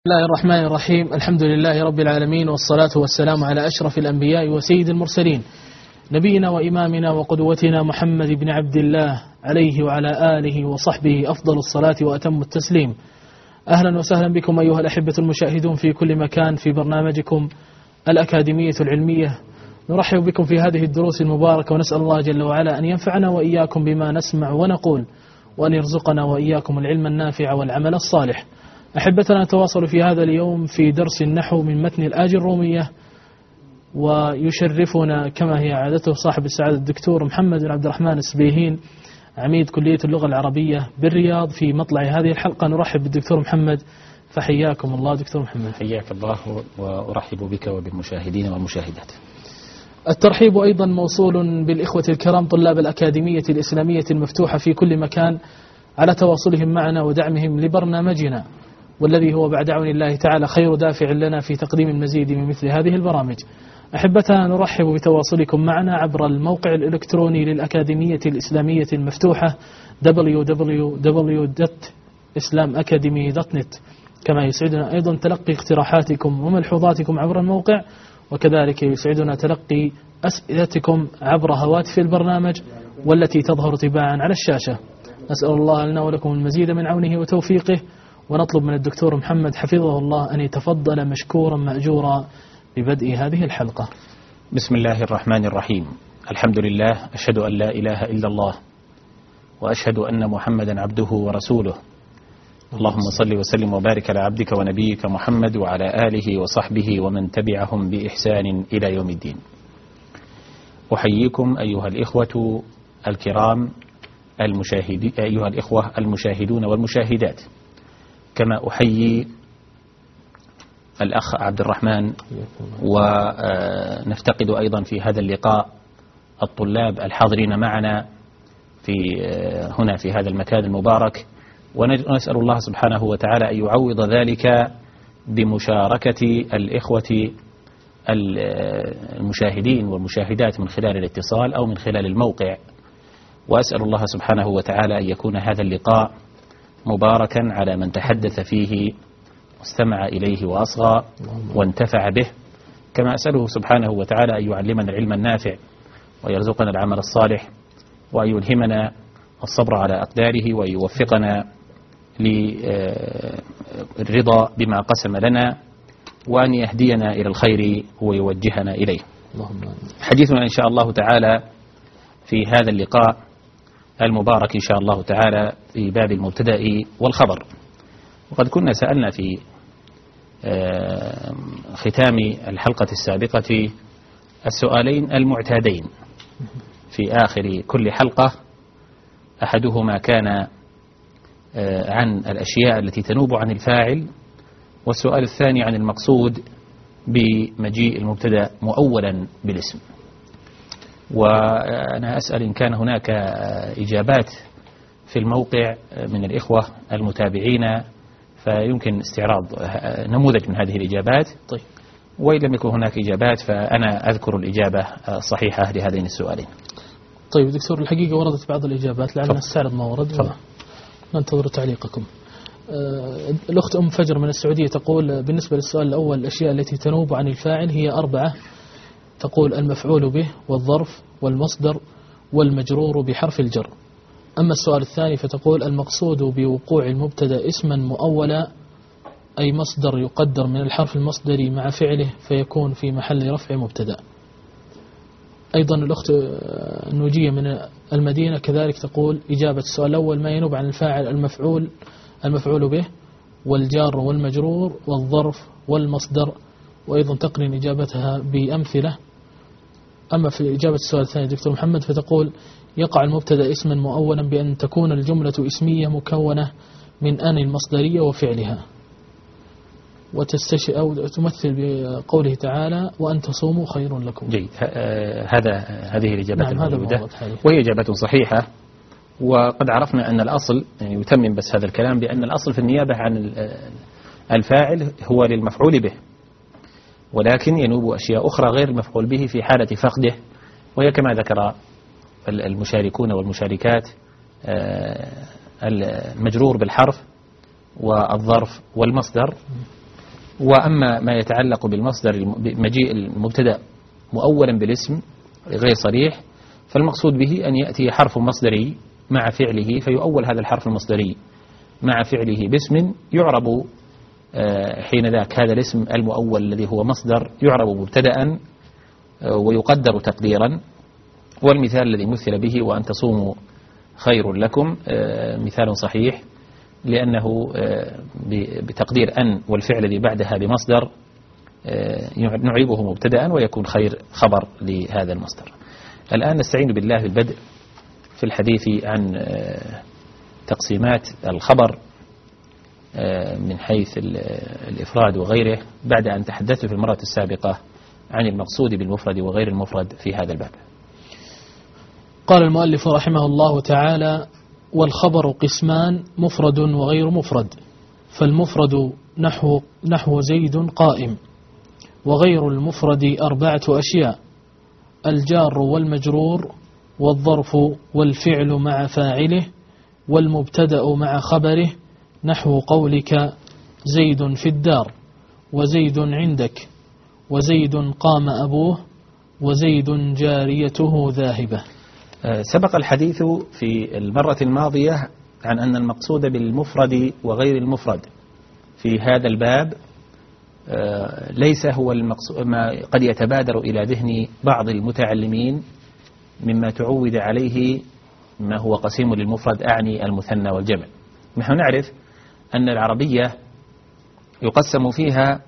بسم الله الرحمن الرحيم. الحمد لله رب العالمين، والصلاة والسلام على أشرف الأنبياء وسيد المرسلين، نبينا وإمامنا وقدوتنا محمد بن عبد الله عليه وعلى آله وصحبه أفضل الصلاة وأتم التسليم. أهلا وسهلا بكم أيها الأحبة المشاهدون في كل مكان في برنامجكم الأكاديمية العلمية. نرحب بكم في هذه الدروس المباركة، ونسأل الله جل وعلا أن ينفعنا وإياكم بما نسمع ونقول، وأن يرزقنا وإياكم العلم النافع والعمل الصالح. أحبتنا، نتواصل في هذا اليوم في درس النحو من متن الآج الرومية، ويشرفنا كما هي عادته صاحب السعادة الدكتور محمد بن عبد الرحمن السبيهين، عميد كلية اللغة العربية بالرياض. في مطلع هذه الحلقة نرحب بالدكتور محمد، فحياكم الله دكتور محمد. حياك الله، وأرحب بك وبالمشاهدين والمشاهدات. الترحيب أيضا موصول بالإخوة الكرام طلاب الأكاديمية الإسلامية المفتوحة في كل مكان على تواصلهم معنا ودعمهم لبرنامجنا، والذي هو بعد عون الله تعالى خير دافع لنا في تقديم المزيد من مثل هذه البرامج. أحبتنا، نرحب بتواصلكم معنا عبر الموقع الإلكتروني للأكاديمية الإسلامية المفتوحة www.islamacademy.net. كما يسعدنا أيضا تلقي اقتراحاتكم وملحوظاتكم عبر الموقع، وكذلك يسعدنا تلقي أسئلتكم عبر هواتف البرنامج والتي تظهر تباعا على الشاشة. نسأل الله لنا ولكم المزيد من عونه وتوفيقه، ونطلب من الدكتور محمد حفظه الله أن يتفضل مشكورا مأجورا ببدء هذه الحلقة. بسم الله الرحمن الرحيم. الحمد لله، أشهد أن لا إله إلا الله، وأشهد أن محمدا عبده ورسوله. اللهم صل وسلم وبارك على عبدك ونبيك محمد وعلى آله وصحبه ومن تبعهم بإحسان إلى يوم الدين. أحييكم أيها الإخوة الكرام أيها الإخوة المشاهدون والمشاهدات، كما أحيي الأخ عبد الرحمن، ونفتقد أيضا في هذا اللقاء الطلاب الحاضرين معنا في هنا في هذا المكان المبارك، ونسأل الله سبحانه وتعالى أن يعوض ذلك بمشاركة الإخوة المشاهدين والمشاهدات من خلال الاتصال أو من خلال الموقع. وأسأل الله سبحانه وتعالى أن يكون هذا اللقاء مباركا على من تحدث فيه واستمع إليه وأصغى وانتفع به، كما أسأله سبحانه وتعالى أن يعلمنا العلم النافع ويرزقنا العمل الصالح، وأن يلهمنا الصبر على أقداره، وأن يوفقنا للرضا بما قسم لنا، وأن يهدينا إلى الخير ويوجهنا إليه. حديثنا إن شاء الله تعالى في هذا اللقاء المبارك إن شاء الله تعالى في باب المبتدأ والخبر. وقد كنا سألنا في ختام الحلقة السابقة السؤالين المعتادين في آخر كل حلقة، أحدهما كان عن الأشياء التي تنوب عن الفاعل، والسؤال الثاني عن المقصود بمجيء المبتدأ مؤولا بالاسم. وأنا أسأل إن كان هناك إجابات في الموقع من الإخوة المتابعين، فيمكن استعراض نموذج من هذه الإجابات. طيب. وإن لم يكن هناك إجابات فأنا أذكر الإجابة الصحيحة لهذين السؤالين. طيب دكتور، الحقيقة وردت بعض الإجابات، لعلنا نستعرض ما ورد وننتظر تعليقكم. الأخت أم فجر من السعودية تقول بالنسبة للسؤال الأول الأشياء التي تنوب عن الفاعل هي 4. تقول المفعول به والظرف والمصدر والمجرور بحرف الجر. أما السؤال الثاني فتقول المقصود بوقوع المبتدأ اسما مؤولا، أي مصدر يقدر من الحرف المصدري مع فعله فيكون في محل رفع مبتدأ. أيضا الأخت النوجية من المدينة كذلك تقول إجابة السؤال الأول ما ينوب عن الفاعل المفعول به والجار والمجرور والظرف والمصدر، وأيضا تقرن إجابتها بأمثلة. أما في إجابة السؤال الثاني دكتور محمد فتقول يقع المبتدأ اسما مؤولا بأن تكون الجملة اسمية مكونة من أن المصدرية وفعلها، أو تمثل بقوله تعالى وأن تصوموا خير لكم. جيد، هذه الإجابات الموجودة، وهي إجابة صحيحة. وقد عرفنا أن الأصل، يعني يتمم بس هذا الكلام، بأن الأصل في النيابة عن الفاعل هو للمفعول به، ولكن ينوب أشياء أخرى غير المفعول به في حالة فقده، وهي كما ذكر المشاركون والمشاركات المجرور بالحرف والظرف والمصدر. وأما ما يتعلق بالمصدر مجيء المبتدأ مؤولا بالاسم غير صريح، فالمقصود به أن يأتي حرف مصدري مع فعله، فيؤول هذا الحرف المصدري مع فعله باسم يعرب حين ذاك هذا الاسم المؤول الذي هو مصدر يعرب مبتدأ ويقدر تقديرا. والمثال الذي مثل به وأن تصوموا خير لكم مثال صحيح، لأنه بتقدير أن والفعل الذي بعدها بمصدر نعربه مبتدأ ويكون خير خبر لهذا المصدر. الآن نستعين بالله بالبدء في الحديث عن تقسيمات الخبر من حيث الإفراد وغيره، بعد أن تحدثت في المرة السابقة عن المقصود بالمفرد وغير المفرد في هذا الباب. قال المؤلف رحمه الله تعالى: والخبر قسمان مفرد وغير مفرد، فالمفرد نحو زيد قائم، وغير المفرد 4 أشياء: الجار والمجرور، والظرف والفعل مع فاعله، والمبتدأ مع خبره، نحو قولك زيد في الدار، وزيد عندك، وزيد قام أبوه، وزيد جاريته ذاهبة. سبق الحديث في المرة الماضية عن أن المقصود بالمفرد وغير المفرد في هذا الباب ليس هو المقصود ما قد يتبادر إلى ذهن بعض المتعلمين مما تعود عليه ما هو قسيم للمفرد، أعني المثنى والجمع. نحن نعرف أن العربية يقسم فيها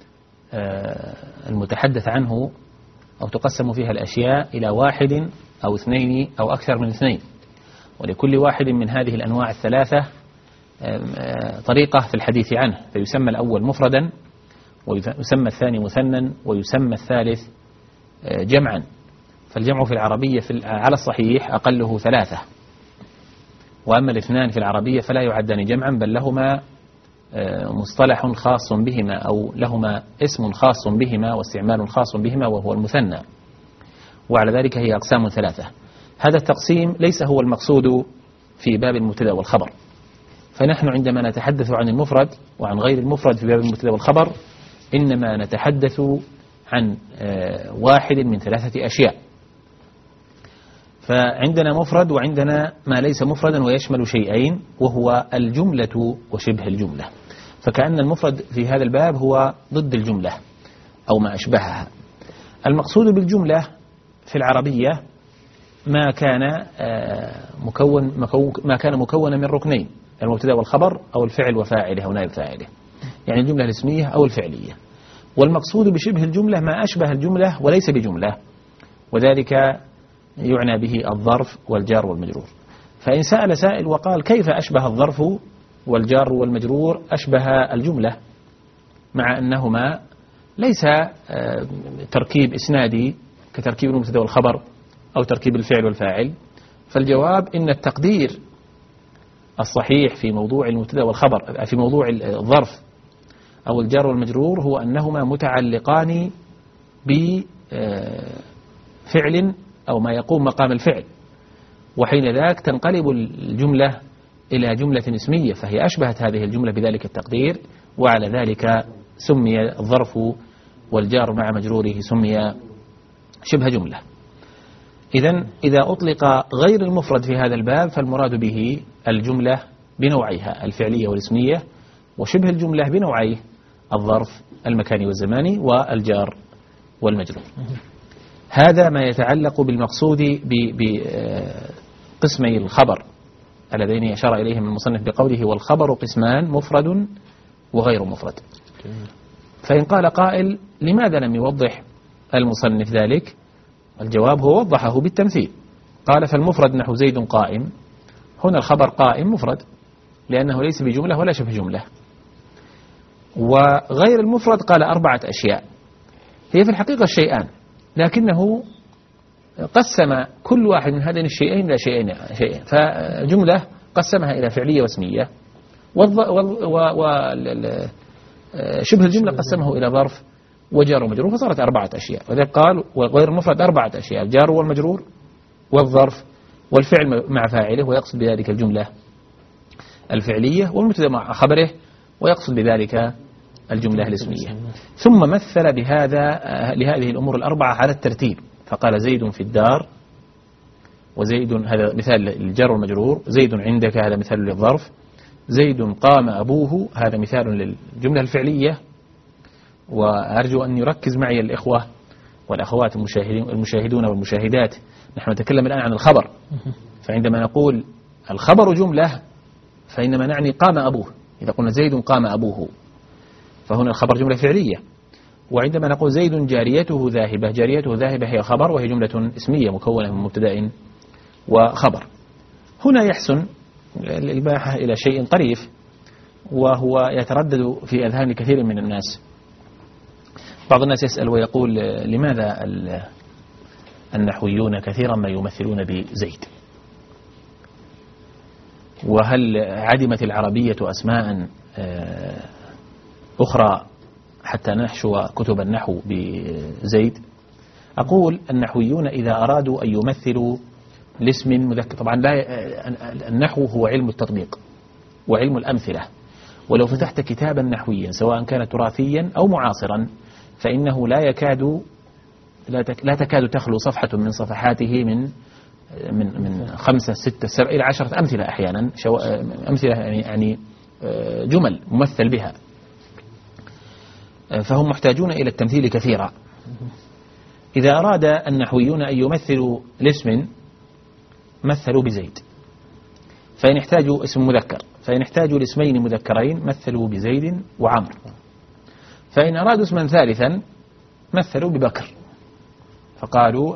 المتحدث عنه أو تقسم فيها الأشياء إلى 1 أو 2 أو أكثر من 2، ولكل واحد من هذه الأنواع الثلاثة طريقة في الحديث عنه، فيسمى الأول مفردا، ويسمى الثاني مثنى، ويسمى الثالث جمعا. فالجمع في العربية على الصحيح أقله 3، وأما الاثنان في العربية فلا يعدان جمعا، بل لهما مصطلح خاص بهما أو لهما اسم خاص بهما واستعمال خاص بهما وهو المثنى، وعلى ذلك هي أقسام 3. هذا التقسيم ليس هو المقصود في باب المبتدأ والخبر، فنحن عندما نتحدث عن المفرد وعن غير المفرد في باب المبتدأ والخبر إنما نتحدث عن 1 من 3 أشياء. فعندنا مفرد وعندنا ما ليس مفردا ويشمل شيئين، وهو الجملة وشبه الجملة. فكأن المفرد في هذا الباب هو ضد الجملة أو ما أشبهها. المقصود بالجملة في العربية ما كان مكونا من ركنين: المبتدأ والخبر أو الفعل وفاعله أو نائب فاعله، يعني الجملة الاسمية أو الفعلية. والمقصود بشبه الجملة ما أشبه الجملة وليس بجملة، وذلك يعنى به الظرف والجار والمجرور. فإن سأل سائل وقال: كيف أشبه الظرف والجار والمجرور أشبه الجملة، مع أنهما ليس تركيب إسنادي كتركيب المبتدأ والخبر أو تركيب الفعل والفاعل؟ فالجواب إن التقدير الصحيح في موضوع المبتدأ والخبر في موضوع الظرف أو الجار والمجرور هو أنهما متعلقان بفعل أو ما يقوم مقام الفعل، وحين ذاك تنقلب الجملة إلى جملة اسمية، فهي أشبهت هذه الجملة بذلك التقدير، وعلى ذلك سمي الظرف والجار مع مجروره سمي شبه جملة. إذا أطلق غير المفرد في هذا الباب فالمراد به الجملة بنوعيها الفعلية والاسمية، وشبه الجملة بنوعيه الظرف المكاني والزماني والجار والمجرور. هذا ما يتعلق بالمقصود بقسمي الخبر اللذين أشار إليهم المصنف بقوله: والخبر قسمان مفرد وغير مفرد. فإن قال قائل: لماذا لم يوضح المصنف ذلك؟ الجواب هو وضحه بالتمثيل. قال: فالمفرد نحو زيد قائم، هنا الخبر قائم مفرد لأنه ليس بجملة ولا شبه جملة. وغير المفرد قال 4 أشياء، هي في الحقيقة الشيئان، لكنه قسم كل واحد من هذين الشيئين إلى شيئين. فجملة قسمها إلى فعلية واسمية، وشبه الجملة قسمه إلى ظرف وجار ومجرور، فصارت 4 أشياء. وذلك قال: وغير المفرد 4 أشياء: الجار والمجرور والظرف والفعل مع فاعله، ويقصد بذلك الجملة الفعلية، والمبتدأ مع خبره، ويقصد بذلك الجملة الاسمية. ثم مثل لهذه الأمور الأربعة على الترتيب، فقال زيد في الدار، وزيد هذا مثال للجر والمجرور، زيد عندك هذا مثال للظرف، زيد قام أبوه هذا مثال للجملة الفعلية. وأرجو أن يركز معي الإخوة والأخوات المشاهدون والمشاهدات، نحن نتكلم الآن عن الخبر، فعندما نقول الخبر جملة فإنما نعني قام أبوه. إذا قلنا زيد قام أبوه فهنا الخبر جملة فعلية. وعندما نقول زيد جاريته ذاهبة، جاريته ذاهبة هي خبر وهي جملة اسمية مكونة من مبتدأ وخبر. هنا يحسن الإباحة إلى شيء طريف وهو يتردد في أذهان كثير من الناس. بعض الناس يسأل ويقول لماذا النحويون كثيرا ما يمثلون بزيد؟ وهل عدمت العربية أسماء أخرى حتى نحشو كتب النحو بزيد؟ أقول النحويون إذا أرادوا أن يمثلوا لاسم مذكر، طبعا النحو هو علم التطبيق وعلم الأمثلة، ولو فتحت كتابا نحويا سواء كان تراثيا أو معاصرا فإنه لا تكاد تخلو صفحة من صفحاته من 5 6 7 إلى 10 أمثلة أحيانا، أمثلة يعني جمل ممثل بها، فهم محتاجون إلى التمثيل كثيرا. إذا أراد النحويون أن يمثلوا لاسم مثلوا بزيد، فإن احتاجوا اسم مذكر، فإن احتاجوا لاسمين مذكرين مثلوا بزيد وعمر، فإن أرادوا اسما ثالثا مثلوا ببكر، فقالوا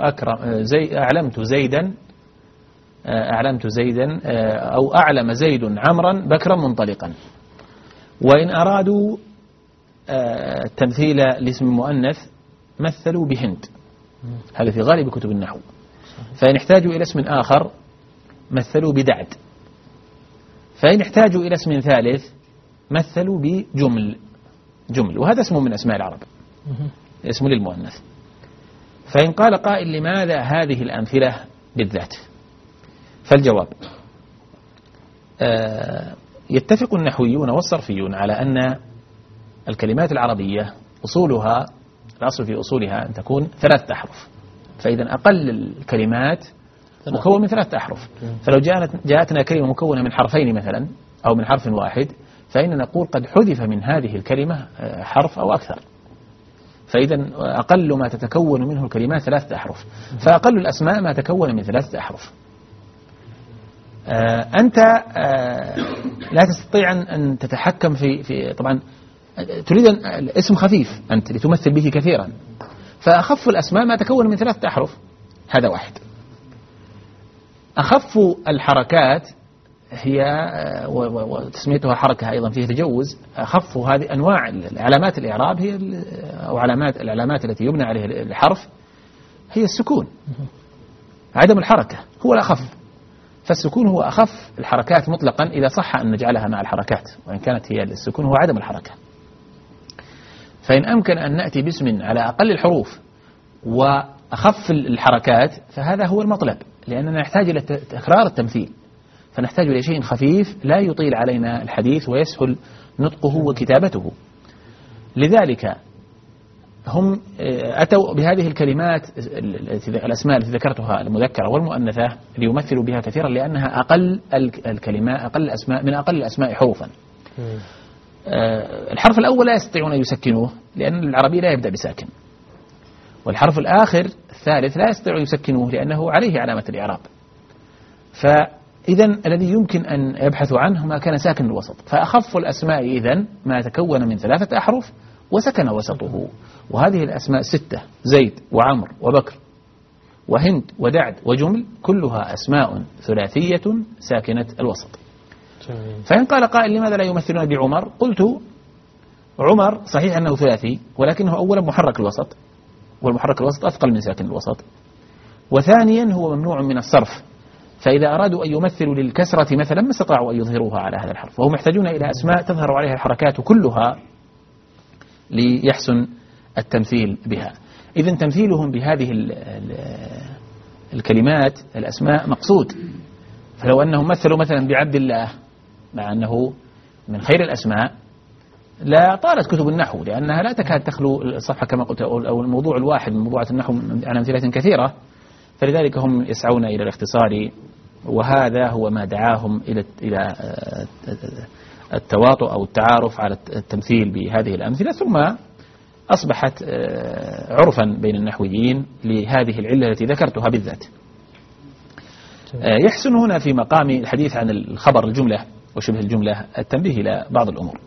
أعلمت زيدا أو أعلم زيد عمرا بكرا منطلقا. وإن أرادوا تمثيل لاسم مؤنث مثلوا بهند، هذا في غالب كتب النحو. فإن احتاجوا إلى اسم آخر مثلوا بدعد، فإن احتاجوا إلى اسم ثالث مثلوا بجمل، وهذا اسم من أسماء العرب، اسم للمؤنث. فإن قال قائل لماذا هذه الأمثلة بالذات؟ فالجواب يتفق النحويون والصرفيون على أن الكلمات العربية أصولها، الأصل في أصولها أن تكون 3 أحرف، فإذا أقل الكلمات مكون من 3 أحرف. فلو جاءتنا كلمة مكونة من حرفين مثلا أو من حرف واحد فإننا نقول قد حذف من هذه الكلمة حرف أو أكثر، فإذا أقل ما تتكون منه الكلمات 3 أحرف، فأقل الأسماء ما تكون من 3 أحرف. أنت لا تستطيع أن تتحكم في طبعا تريد الاسم خفيف أنت لتمثل به كثيرا، فأخف الأسماء ما تكون من 3 أحرف، هذا واحد. أخف الحركات هي وتسميتها حركة أيضا فيه تجوز، أخف هذه أنواع علامات الإعراب هي أو العلامات التي يبنى عليها الحرف هي السكون، عدم الحركة هو الأخف، فالسكون هو أخف الحركات مطلقا إذا صح أن نجعلها مع الحركات، وإن كانت هي السكون هو عدم الحركة. فإن أمكن أن نأتي باسم على أقل الحروف وأخف الحركات فهذا هو المطلب، لأننا نحتاج إلى تكرار التمثيل، فنحتاج إلى شيء خفيف لا يطيل علينا الحديث ويسهل نطقه وكتابته. لذلك هم أتوا بهذه الكلمات الأسماء التي ذكرتها المذكرة والمؤنثة ليمثلوا بها كثيرا، لأنها أقل الكلمات، أقل الأسماء من أقل الأسماء حروفا. الحرف الأول لا يستطيعون أن يسكنوه لأن العربي لا يبدأ بساكن، والحرف الآخر الثالث لا يستطيعون أن يسكنوه لأنه عليه علامة الإعراب. فإذا الذي يمكن أن يبحثوا عنه ما كان ساكن الوسط، فأخف الأسماء إذن ما تكون من 3 أحرف وسكن وسطه، وهذه الأسماء 6: زيد وعمر وبكر وهند ودعد وجمل، كلها أسماء ثلاثية ساكنة الوسط. فإن قال قائل لماذا لا يمثلون بعمر؟ قلت عمر صحيح أنه ثلاثي، ولكنه أولا محرك الوسط، والمحرك الوسط أثقل من ساكن الوسط، وثانيا هو ممنوع من الصرف، فإذا أرادوا أن يمثلوا للكسرة مثلا ما استطاعوا أن يظهروها على هذا الحرف، وهم يحتاجون إلى أسماء تظهر عليها الحركات كلها ليحسن التمثيل بها. إذن تمثيلهم بهذه الكلمات الأسماء مقصود. فلو أنهم مثلوا مثلا بعبد الله مع أنه من خير الأسماء لا طالت كتب النحو، لأنها لا تكاد تخلو الصفحة كما قلت، أو الموضوع الواحد من موضوعات النحو عن أمثلة كثيرة، فلذلك هم يسعون إلى الاختصار، وهذا هو ما دعاهم إلى التواطؤ أو التعارف على التمثيل بهذه الأمثلة، ثم أصبحت عرفا بين النحويين لهذه العلة التي ذكرتها بالذات. يحسن هنا في مقام الحديث عن الخبر الجملة وشبه الجملة التنبيه إلى بعض الأمور.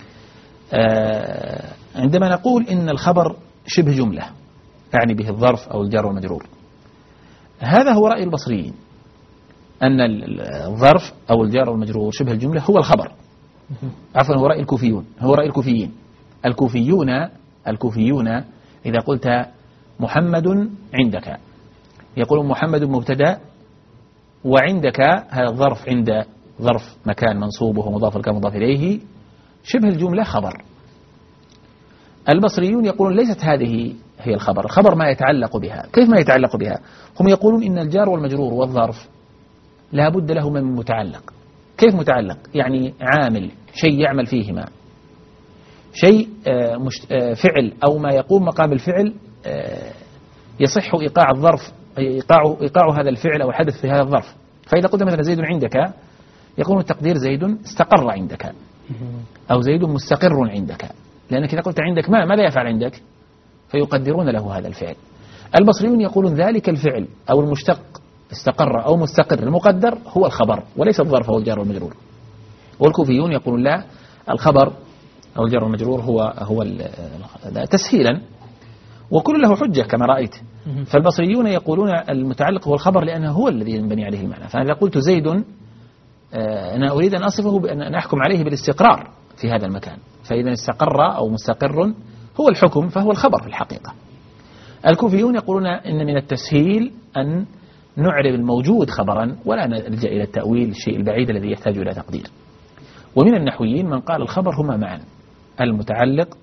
عندما نقول إن الخبر شبه جملة يعني به الظرف أو الجار والمجرور، هذا هو رأي البصريين، أن الظرف أو الجار والمجرور شبه الجملة هو الخبر. عفوا، هو رأي الكوفيون، هو رأي الكوفيين. الكوفيون إذا قلت محمد عندك، يقولون محمد مبتدأ وعندك هذا الظرف، عند ظرف مكان منصوب وهو مضاف لك مضاف إليه، شبه الجملة خبر. البصريون يقولون ليست هذه هي الخبر، الخبر ما يتعلق بها. كيف ما يتعلق بها؟ هم يقولون إن الجار والمجرور والظرف لا بد له من متعلق. كيف متعلق؟ يعني عامل، شيء يعمل فيهما، شيء فعل أو ما يقوم مقام الفعل يصح إيقاع الظرف، إيقاع هذا الفعل أو الحدث في هذا الظرف. فإذا قلت مثلا زيد عندك، يكون التقدير زيد استقر عندك، أو زيد مستقر عندك، لأنك إذا قلت عندك ماذا يفعل عندك؟ فيقدرون له هذا الفعل. البصريون يقولون ذلك الفعل أو المشتق استقر أو مستقر المقدر هو الخبر وليس الظرف أو الجار والمجرور. والكوفيون يقولون لا، الخبر أو الجار والمجرور هو تسهيلا، وكل له حجة كما رأيت. فالبصريون يقولون المتعلق هو الخبر لأنه هو الذي ينبني عليه المعنى. فإذا قلت زيد، أنا أريد أن أصفه بأن أحكم عليه بالاستقرار في هذا المكان، فإذا استقر أو مستقر هو الحكم، فهو الخبر في الحقيقة. الكوفيون يقولون إن من التسهيل أن نعرب الموجود خبرا ولا نلجأ إلى التأويل الشيء البعيد الذي يحتاج إلى تقدير. ومن النحويين من قال الخبر هما معا، المتعلق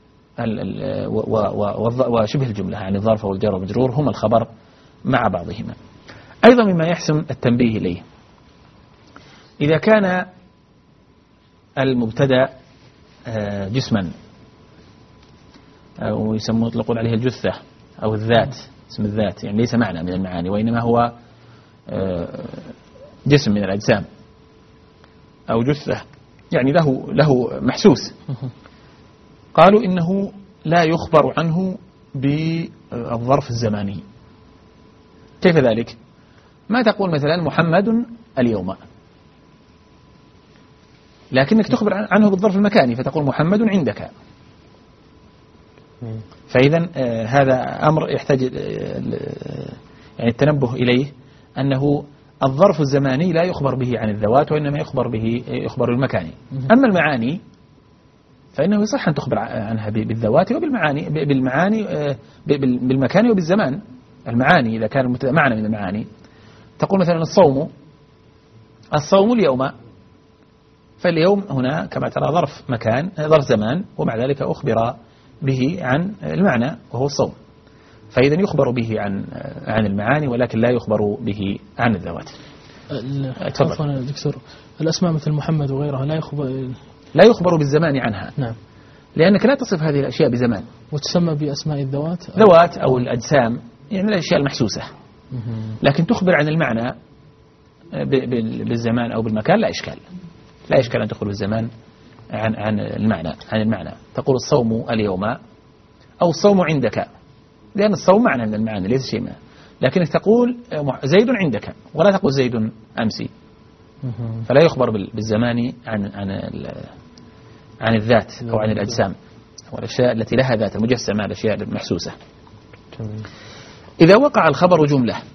وشبه الجملة، يعني الظرف والجار والمجرور هما الخبر مع بعضهما. أيضا مما يحسن التنبيه إليه، إذا كان المبتدأ جسما، أو يطلقون عليه الجثة أو الذات، اسم الذات، يعني ليس معنى من المعاني وإنما هو جسم من الأجسام، أو جثة يعني له محسوس، قالوا إنه لا يخبر عنه بالظرف الزماني. كيف ذلك؟ ما تقول مثلا محمد اليوم، لكنك تخبر عنه بالظرف المكاني فتقول محمد عندك. فإذا هذا أمر يحتاج يعني التنبه إليه، أنه الظرف الزماني لا يخبر به عن الذوات وإنما يخبر المكاني. أما المعاني فإنه يصح أن تخبر عنها بالذوات وبالمعاني، بالمكان وبالزمان. المعاني إذا كان معنى من المعاني، تقول مثلا الصوم اليوم، فاليوم هنا كما ترى ظرف مكان، ظرف زمان، ومع ذلك أخبر به عن المعنى وهو الصوم، فإذا يخبر به عن المعاني ولكن لا يخبر به عن الذوات. عفوا دكتور، الأسماء مثل محمد وغيرها لا يخبر بالزمان عنها. نعم، لأنك لا تصف هذه الأشياء بزمان. وتسمى بأسماء الذوات، ذوات أو الأجسام، يعني الأشياء المحسوسة، لكن تخبر عن المعنى بالزمان أو بالمكان لا إشكال أن تخبر بالزمان عن المعنى. تقول الصوم اليوم أو الصوم عندك، لأن الصوم معنى من المعاني ليس شيء ما، لكنك تقول زيد عندك ولا تقول زيد أمسي، فلا يخبر بالزمان عن الذات أو عن الأجسام والأشياء التي لها ذات المجسمة، الأشياء المحسوسة. إذا وقع الخبر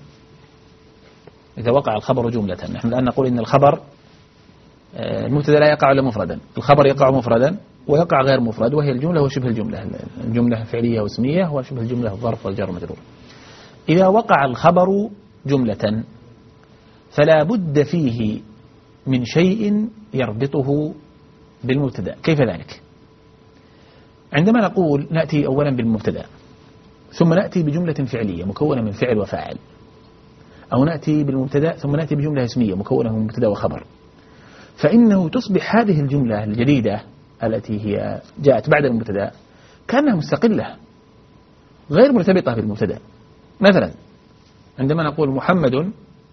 جملة، نحن الآن نقول إن الخبر المبتدأ لا يقع إلا مفردا، الخبر يقع مفردا ويقع غير مفرد، وهي الجملة وشبه الجملة فعلية واسمية، وشبه الجملة الظرف والجار والمجرور. إذا وقع الخبر جملة فلا بد فيه من شيء يربطه بالمبتدأ. كيف ذلك؟ عندما نقول نأتي أولا بالمبتدأ، ثم نأتي بجملة فعلية مكونة من فعل وفاعل، أو نأتي بالمبتدأ ثم نأتي بجملة اسمية مكونة من مبتدأ وخبر، فإنه تصبح هذه الجملة الجديدة التي هي جاءت بعد المبتدأ كأنها مستقلة غير مرتبطة بالمبتدأ. مثلا عندما نقول محمد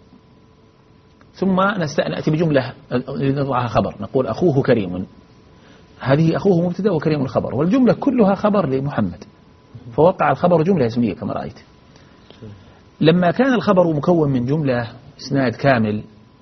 ثم نأتي بجملة نضعها خبر، نقول أخوه كريم، هذه أخوه مبتدأ وكريم الخبر، والجملة كلها خبر لمحمد، فوقع الخبر جملة اسمية كما رأيت. لما كان الخبر مكون من جملة إسناد كامل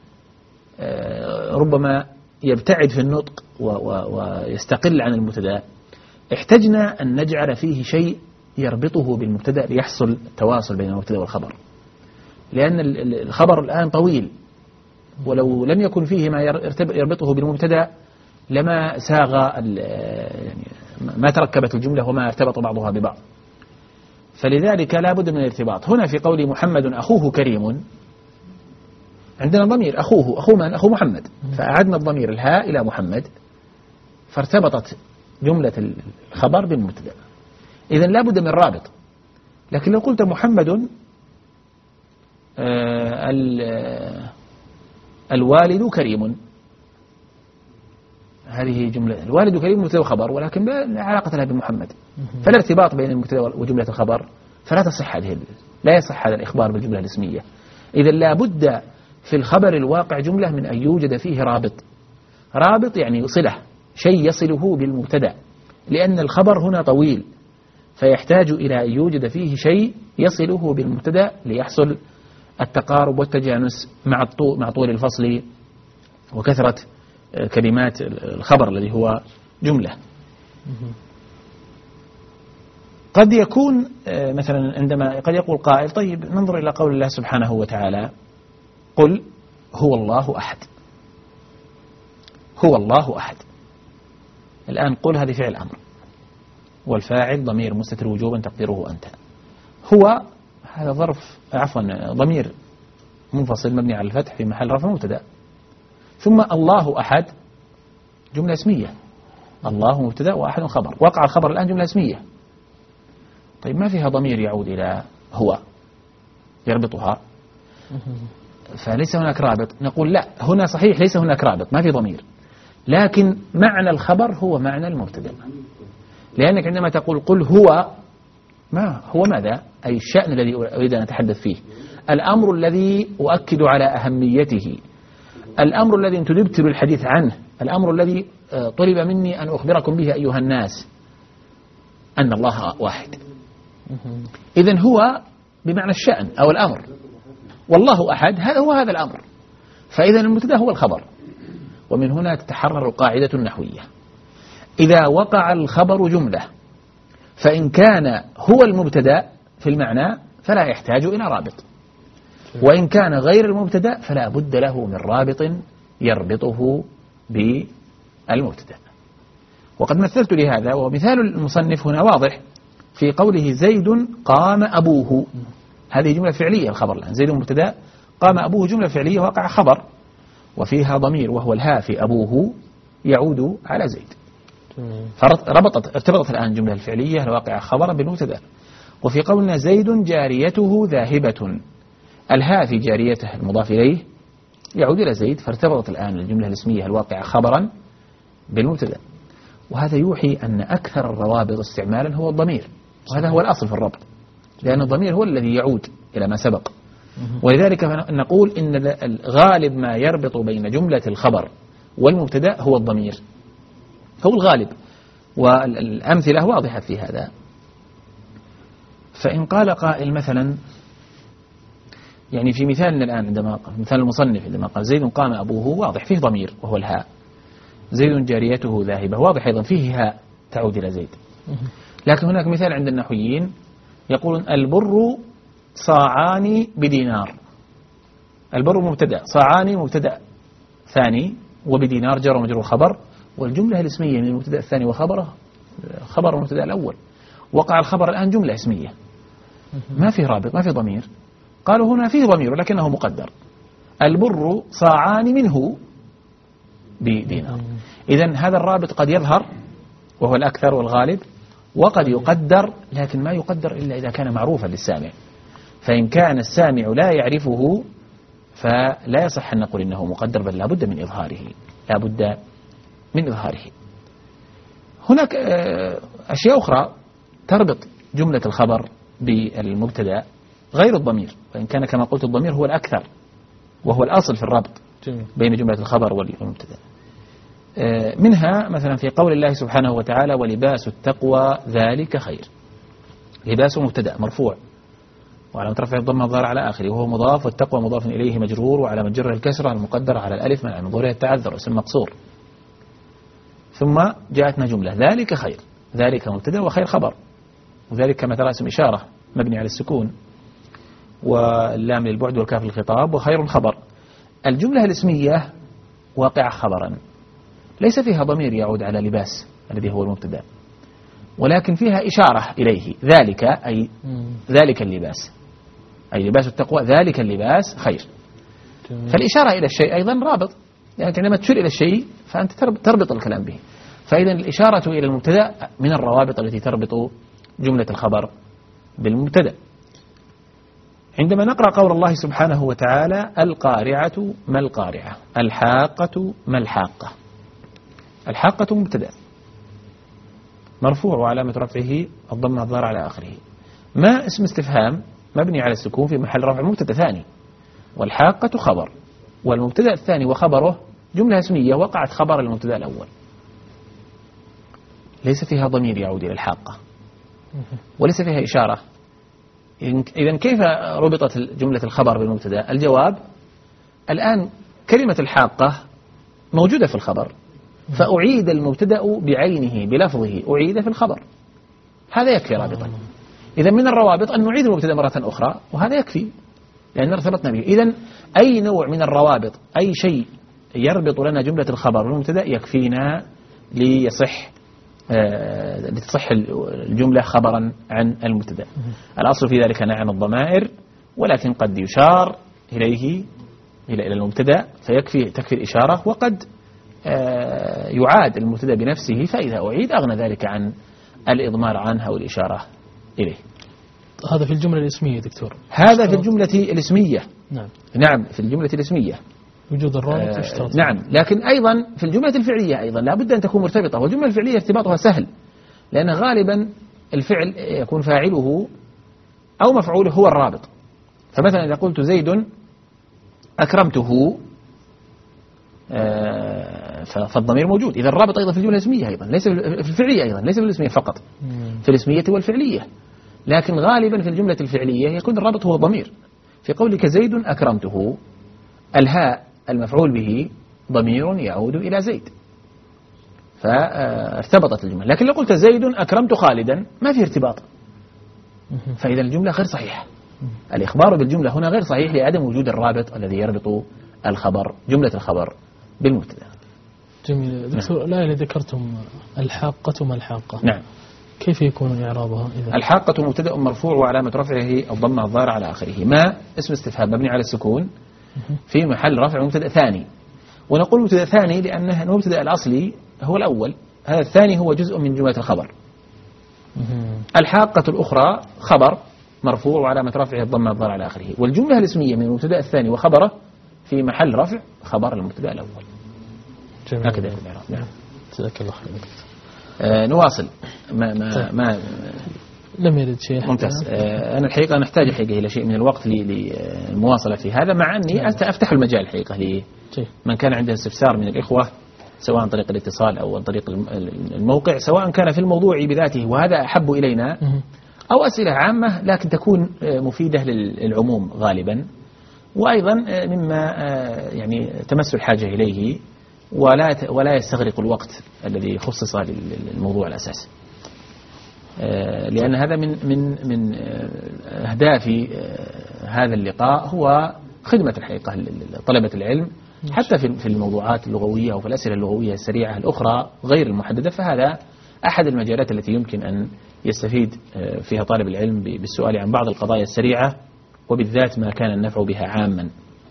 ربما يبتعد في النطق ويستقل عن المبتدأ، احتجنا أن نجعل فيه شيء يربطه بالمبتدأ ليحصل التواصل بين المبتدأ والخبر، لأن الخبر الآن طويل، ولو لم يكن فيه ما يربطه بالمبتدأ لما ساغ يعني ما تركبت الجملة وما ارتبط بعضها ببعض، فلذلك لا بد من الارتباط. هنا في قول محمد أخوه كريم عندنا ضمير أخوه من؟ أخو محمد، فأعدنا الضمير الهاء إلى محمد فارتبطت جملة الخبر بالمبتدأ، إذن لا بد من رابط. لكن لو قلت محمد الوالد كريم، هذه جملة الوالد كريم مبتدأ وخبر، ولكن لا علاقة لها بمحمد، فلا ارتباط بين المبتدأ وجملة الخبر، فلا تصح لا يصح هذا الإخبار بالجملة الاسمية. إذا لا بد في الخبر الواقع جملة من أن يوجد فيه رابط يعني صلة، شيء يصله بالمبتدأ، لأن الخبر هنا طويل فيحتاج إلى أن يوجد فيه شيء يصله بالمبتدأ ليحصل التقارب والتجانس مع طول الفصل وكثرة كلمات الخبر الذي هو جملة. قد يكون مثلا عندما قد يقول قائل طيب ننظر إلى قول الله سبحانه وتعالى قل هو الله أحد، هو الله أحد. الآن قل هذه فعل أمر والفاعل ضمير مستتر وجوبا تقديره أنت، هو هذا ضمير منفصل مبني على الفتح في محل رفع مبتدأ، ثم الله أحد جملة اسمية، الله مبتدأ وأحد خبر، وقع الخبر الآن جملة اسمية. طيب ما فيها ضمير يعود إلى هو يربطها، فليس هناك رابط. نقول لا، هنا صحيح ليس هناك رابط، ما في ضمير، لكن معنى الخبر هو معنى المبتدأ، لأنك عندما تقول قل هو ماذا؟ أي الشأن الذي أريد أن أتحدث فيه، الأمر الذي أؤكد على أهميته، الأمر الذي انتدبت بالحديث عنه، الأمر الذي طلب مني أن أخبركم به أيها الناس أن الله واحد. إذن هو بمعنى الشأن أو الأمر، والله أحد هذا الأمر، فإذا المبتدأ هو الخبر. ومن هنا تتحرر القاعدة النحوية، إذا وقع الخبر جملة فإن كان هو المبتدأ في المعنى فلا يحتاج إلى رابط، وإن كان غير المبتدأ فلا بد له من رابط يربطه بالمبتدأ. وقد مثلت لهذا، ومثال المصنف هنا واضح في قوله زيد قام أبوه، هذه جملة فعلية، الخبر الآن زيد مبتدأ قام أبوه جملة فعلية وقع خبر وفيها ضمير وهو الهاء في أبوه يعود على زيد، ارتبطت الآن الجملة الفعلية الواقعة خبرا بالمبتدأ. وفي قولنا زيد جاريته ذاهبة، الهاء في جاريته المضاف إليه يعود إلى زيد، فارتبطت الآن الجملة الاسمية الواقعة خبرا بالمبتدأ. وهذا يوحي أن أكثر الروابط استعمالا هو الضمير، وهذا هو الأصل في الربط، لأن الضمير هو الذي يعود إلى ما سبق. ولذلك نقول إن غالب ما يربط بين جملة الخبر والمبتدأ هو الضمير، هو الغالب، والأمثلة واضحة في هذا. فإن قال قائل مثلا، يعني في مثالنا الآن عندما مثال المصنف عندما قال زيد قام أبوه، واضح فيه ضمير وهو الهاء، زيد جاريته ذاهبة، واضح أيضا فيه هاء تعود إلى زيد. لكن هناك مثال عند النحويين يقولون البر صاعان بدينار، البر مبتدأ، صاعان مبتدأ ثاني، وبدينار جر ومجرور خبر، والجملة الاسمية من المبتدأ الثاني وخبره خبر المبتدأ الأول، وقع الخبر الآن جملة اسمية، ما في رابط، ما في ضمير. قالوا هنا فيه ضمير لكنه مقدر، البر صاعان منه بدينار. إذن هذا الرابط قد يظهر وهو الأكثر والغالب، وقد يقدر، لكن ما يقدر إلا إذا كان معروفا للسامع، فإن كان السامع لا يعرفه فلا يصح أن نقول إنه مقدر، بل لا بد من إظهاره، لا بد من إظهاره. هناك أشياء أخرى تربط جملة الخبر بالمبتدأ غير الضمير، وإن كان كما قلت الضمير هو الأكثر وهو الأصل في الربط بين جملة الخبر والمبتدأ. منها مثلا في قول الله سبحانه وتعالى ولباس التقوى ذلك خير. لباس مبتدأ مرفوع وعلى رفعه الضمة الظاهرة على آخره، وهو مضاف، والتقوى مضاف إليه مجرور، وعلى مجره الكسرة المقدرة على الألف منع من ظهورها التعذر اسم مقصور. ثم جاءتنا جملة ذلك خير، ذلك مبتدأ وخير خبر، وذلك كما ترى اسم إشارة مبني على السكون واللام للبعد والكاف للخطاب، وخير خبر. الجملة الاسمية واقعة خبرا ليس فيها ضمير يعود على لباس الذي هو المبتدأ، ولكن فيها إشارة إليه، ذلك أي ذلك اللباس، أي لباس التقوى ذلك اللباس خير. فالإشارة إلى الشيء أيضا رابط، يعني عندما تشير إلى الشيء فأنت تربط الكلام به. فإذا الإشارة إلى المبتدأ من الروابط التي تربط جملة الخبر بالمبتدأ. عندما نقرأ قول الله سبحانه وتعالى القارعة ما القارعة، الحاقة ما الحاقة. الحاقة مبتدأ مرفوع وعلامة رفعه الضمة الظاهرة على آخره. ما اسم استفهام مبني على السكون في محل رفع مبتدأ ثاني، والحاقة خبر، والمبتدأ الثاني وخبره جملة اسمية وقعت خبر المبتدأ الأول، ليس فيها ضمير يعود إلى الحاقة وليس فيها إشارة. إذن كيف ربطت جملة الخبر بالمبتدأ؟ الجواب الآن كلمة الحاقة موجودة في الخبر، فأعيد المبتدأ بعينه بلفظه أعيد في الخبر، هذا يكفي رابطا. إذا من الروابط أن نعيد المبتدأ مرة أخرى، وهذا يكفي لأن ارتبطنا به. إذن أي نوع من الروابط، أي شيء يربط لنا جملة الخبر بالمبتدأ يكفينا لتصح الجملة خبرا عن المبتدأ. الأصل في ذلك نعم الضمائر، ولكن قد يشار إليه إلى المبتدأ تكفي الإشارة، وقد يعاد المبتدأ بنفسه، فإذا أعيد أغنى ذلك عن الإضمار عنها والإشارة إليه. هذا في الجملة الاسمية دكتور؟ هذا في الجملة الاسمية. نعم في الجملة الاسمية وجود الرابط يشترط. نعم، لكن أيضا في الجملة الفعلية أيضا لا بد أن تكون مرتبطة، والجملة الفعلية ارتباطها سهل، لأن غالبا الفعل يكون فاعله أو مفعوله هو الرابط. فمثلا إذا قلت زيد أكرمته فالضمير موجود، إذا الرابط أيضا في الجملة الاسمية أيضا، ليس في الفعلية أيضا، ليس في الاسمية فقط، في الاسمية والفعلية، لكن غالبا في الجملة الفعلية يكون الرابط هو الضمير. في قولك زيد أكرمته الهاء المفعول به ضمير يعود إلى زيد، فارتبطت الجملة. لكن لو قلت زيد أكرمت خالدا ما في ارتباط، فإذا الجملة غير صحيحة. الإخبار بالجملة هنا غير صحيح لعدم وجود الرابط الذي يربط جملة الخبر بالمبتدأ. جميل دكتور. لا اللي ذكرتم الحاقة ما الحاقة، نعم، كيف يكون إعرابها إذا؟ الحاقة مبتدأ مرفوع وعلامة رفعه الضمة الظاهرة على آخره. ما اسم استفهام مبني على السكون في محل رفع مبتدأ ثاني، ونقول مبتدأ ثاني لأن المبتدأ الأصلي هو الأول، هذا الثاني هو جزء من جملة الخبر. الحاقة الأخرى خبر مرفوع وعلامة رفعه الضمة الظاهرة على آخره، والجملة الاسمية من المبتدأ الثاني وخبره في محل رفع خبر المبتدأ الأول. جميل. هكذا يكون الإعراب. نعم. جزاك الله خير. نواصل. ما لم يرد شيء. ممتاز. أنا الحقيقة نحتاج إلى شيء من الوقت للمواصلة في هذا، مع أني أفتح المجال الحقيقة لمن كان عنده استفسار من الإخوة، سواء عن طريق الاتصال أو عن طريق الموقع، سواء كان في الموضوع بذاته وهذا أحب إلينا، أو أسئلة عامة لكن تكون مفيدة للعموم غالبا، وأيضا مما يعني تمس الحاجة إليه ولا يستغرق الوقت الذي خصص للموضوع الأساسي، لأن هذا من أهداف هذا اللقاء هو خدمة الحقيقة لطلبة العلم، حتى في الموضوعات اللغوية وفي الأسئلة اللغوية السريعة الأخرى غير المحددة، فهذا أحد المجالات التي يمكن أن يستفيد فيها طالب العلم بالسؤال عن بعض القضايا السريعة، وبالذات ما كان النفع بها عاما.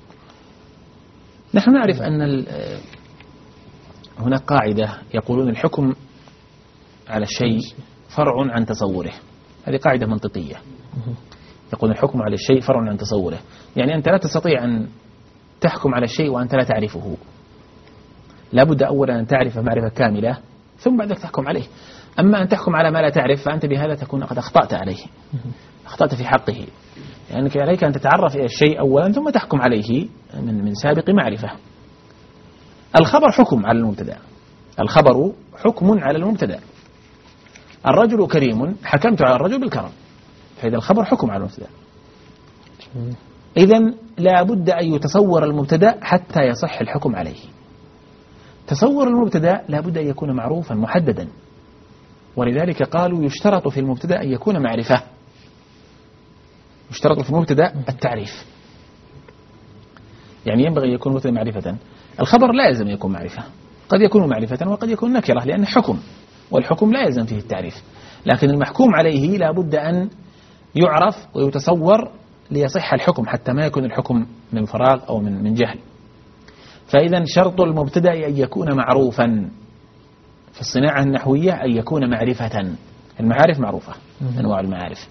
نحن نعرف أن هناك قاعدة يقولون الحكم على الشيء فرع عن تصوره، هذه قاعدة منطقية. يقول الحكم على الشيء فرع عن تصوره، يعني أنت لا تستطيع أن تحكم على الشيء وأنت لا تعرفه، لا بد أولا أن تعرف معرفة كاملة ثم بعدك تحكم عليه. أما أن تحكم على ما لا تعرف فأنت بهذا تكون قد أخطأت عليه، أخطأت في حقه، لأنك يعني عليك أن تتعرف إلى الشيء أولا ثم تحكم عليه من سابق معرفة. الخبر حكم على المبتدأ، الخبر حكم على المبتدأ. الرجل كريم، حكمت على الرجل بالكرم، فإذا الخبر حكم على المبتدأ. إذن لا بد أن يتصور المبتدأ حتى يصح الحكم عليه. تصور المبتدأ لا بد أن يكون معروفا محددا، ولذلك قالوا يشترط في المبتدأ أن يكون معرفة، يشترط في المبتدأ التعريف، يعني ينبغي أن يكون المبتدأ معرفة. الخبر لا يلزم يكون معرفة، قد يكون معرفة وقد يكون نكرة، لأنه حكم، والحكم لا يلزم فيه التعريف، لكن المحكوم عليه لا بد أن يعرف ويتصور ليصح الحكم، حتى ما يكون الحكم من فراغ أو من جهل. فإذا شرط المبتدأ أن يكون معروفا في الصناعة النحوية، أن يكون معرفة. المعارف معروفة، أنواع المعارف،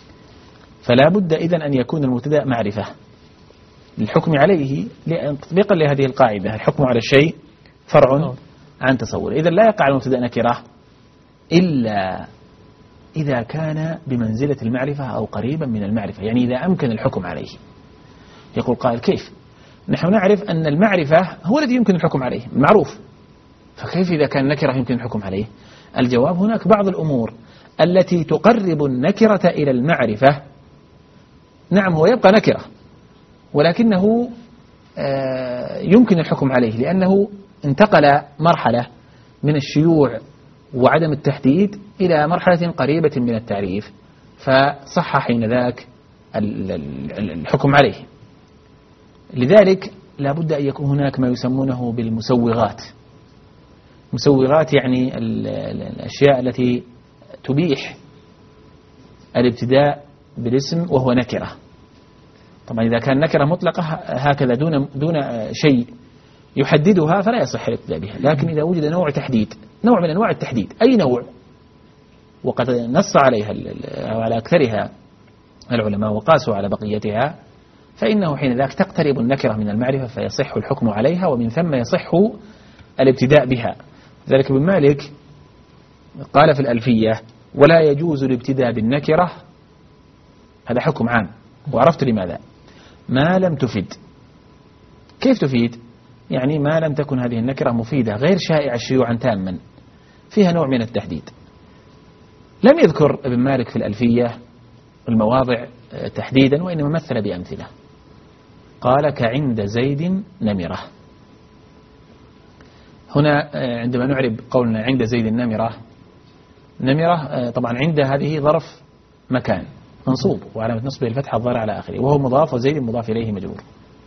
فلا بد إذن أن يكون المبتدأ معرفة للحكم عليه، تطبيقا لهذه القاعدة: الحكم على الشيء فرع عن تصور. إذن لا يقع المبتدأ نكرة إلا إذا كان بمنزلة المعرفة أو قريبا من المعرفة، يعني إذا أمكن الحكم عليه. يقول قائل: كيف؟ نحن نعرف أن المعرفة هو الذي يمكن الحكم عليه، المعروف، فكيف إذا كان نكرة يمكن الحكم عليه؟ الجواب: هناك بعض الأمور التي تقرب النكرة إلى المعرفة، نعم هو يبقى نكرة ولكنه يمكن الحكم عليه، لأنه انتقل مرحلة من الشيوع وعدم التحديد إلى مرحلة قريبة من التعريف، فصح حين ذاك الحكم عليه. لذلك لا بد أن يكون هناك ما يسمونه بالمسوغات. مسوغات يعني الأشياء التي تبيح الابتداء بالاسم وهو نكرة. طبعا إذا كان نكرة مطلقة هكذا دون شيء يحددها فلا يصح الابتداء بها، لكن إذا وجد نوع تحديد، نوع من أنواع التحديد، أي نوع، وقد نص عليها أو على أكثرها العلماء وقاسوا على بقيتها، فإنه حين ذاك تقترب النكرة من المعرفة فيصح الحكم عليها، ومن ثم يصح الابتداء بها. ذلك ابن مالك قال في الألفية: ولا يجوز الابتداء بالنكرة، هذا حكم عام، وعرفت لماذا، ما لم تفد. كيف تفيد؟ يعني ما لم تكن هذه النكرة مفيدة غير شائعة شيوعا تاما، فيها نوع من التحديد. لم يذكر ابن مالك في الألفية المواضع تحديدا، وإنما مثل بأمثلة. قال: كعند زيد نمرة. هنا عندما نعرب قولنا عند زيد النمرة، نمرة طبعا عند هذه ظرف مكان منصوب وعلامة نصبه الفتحة الظاهرة على آخره، وهو مضاف، وزيد مضاف إليه مجرور،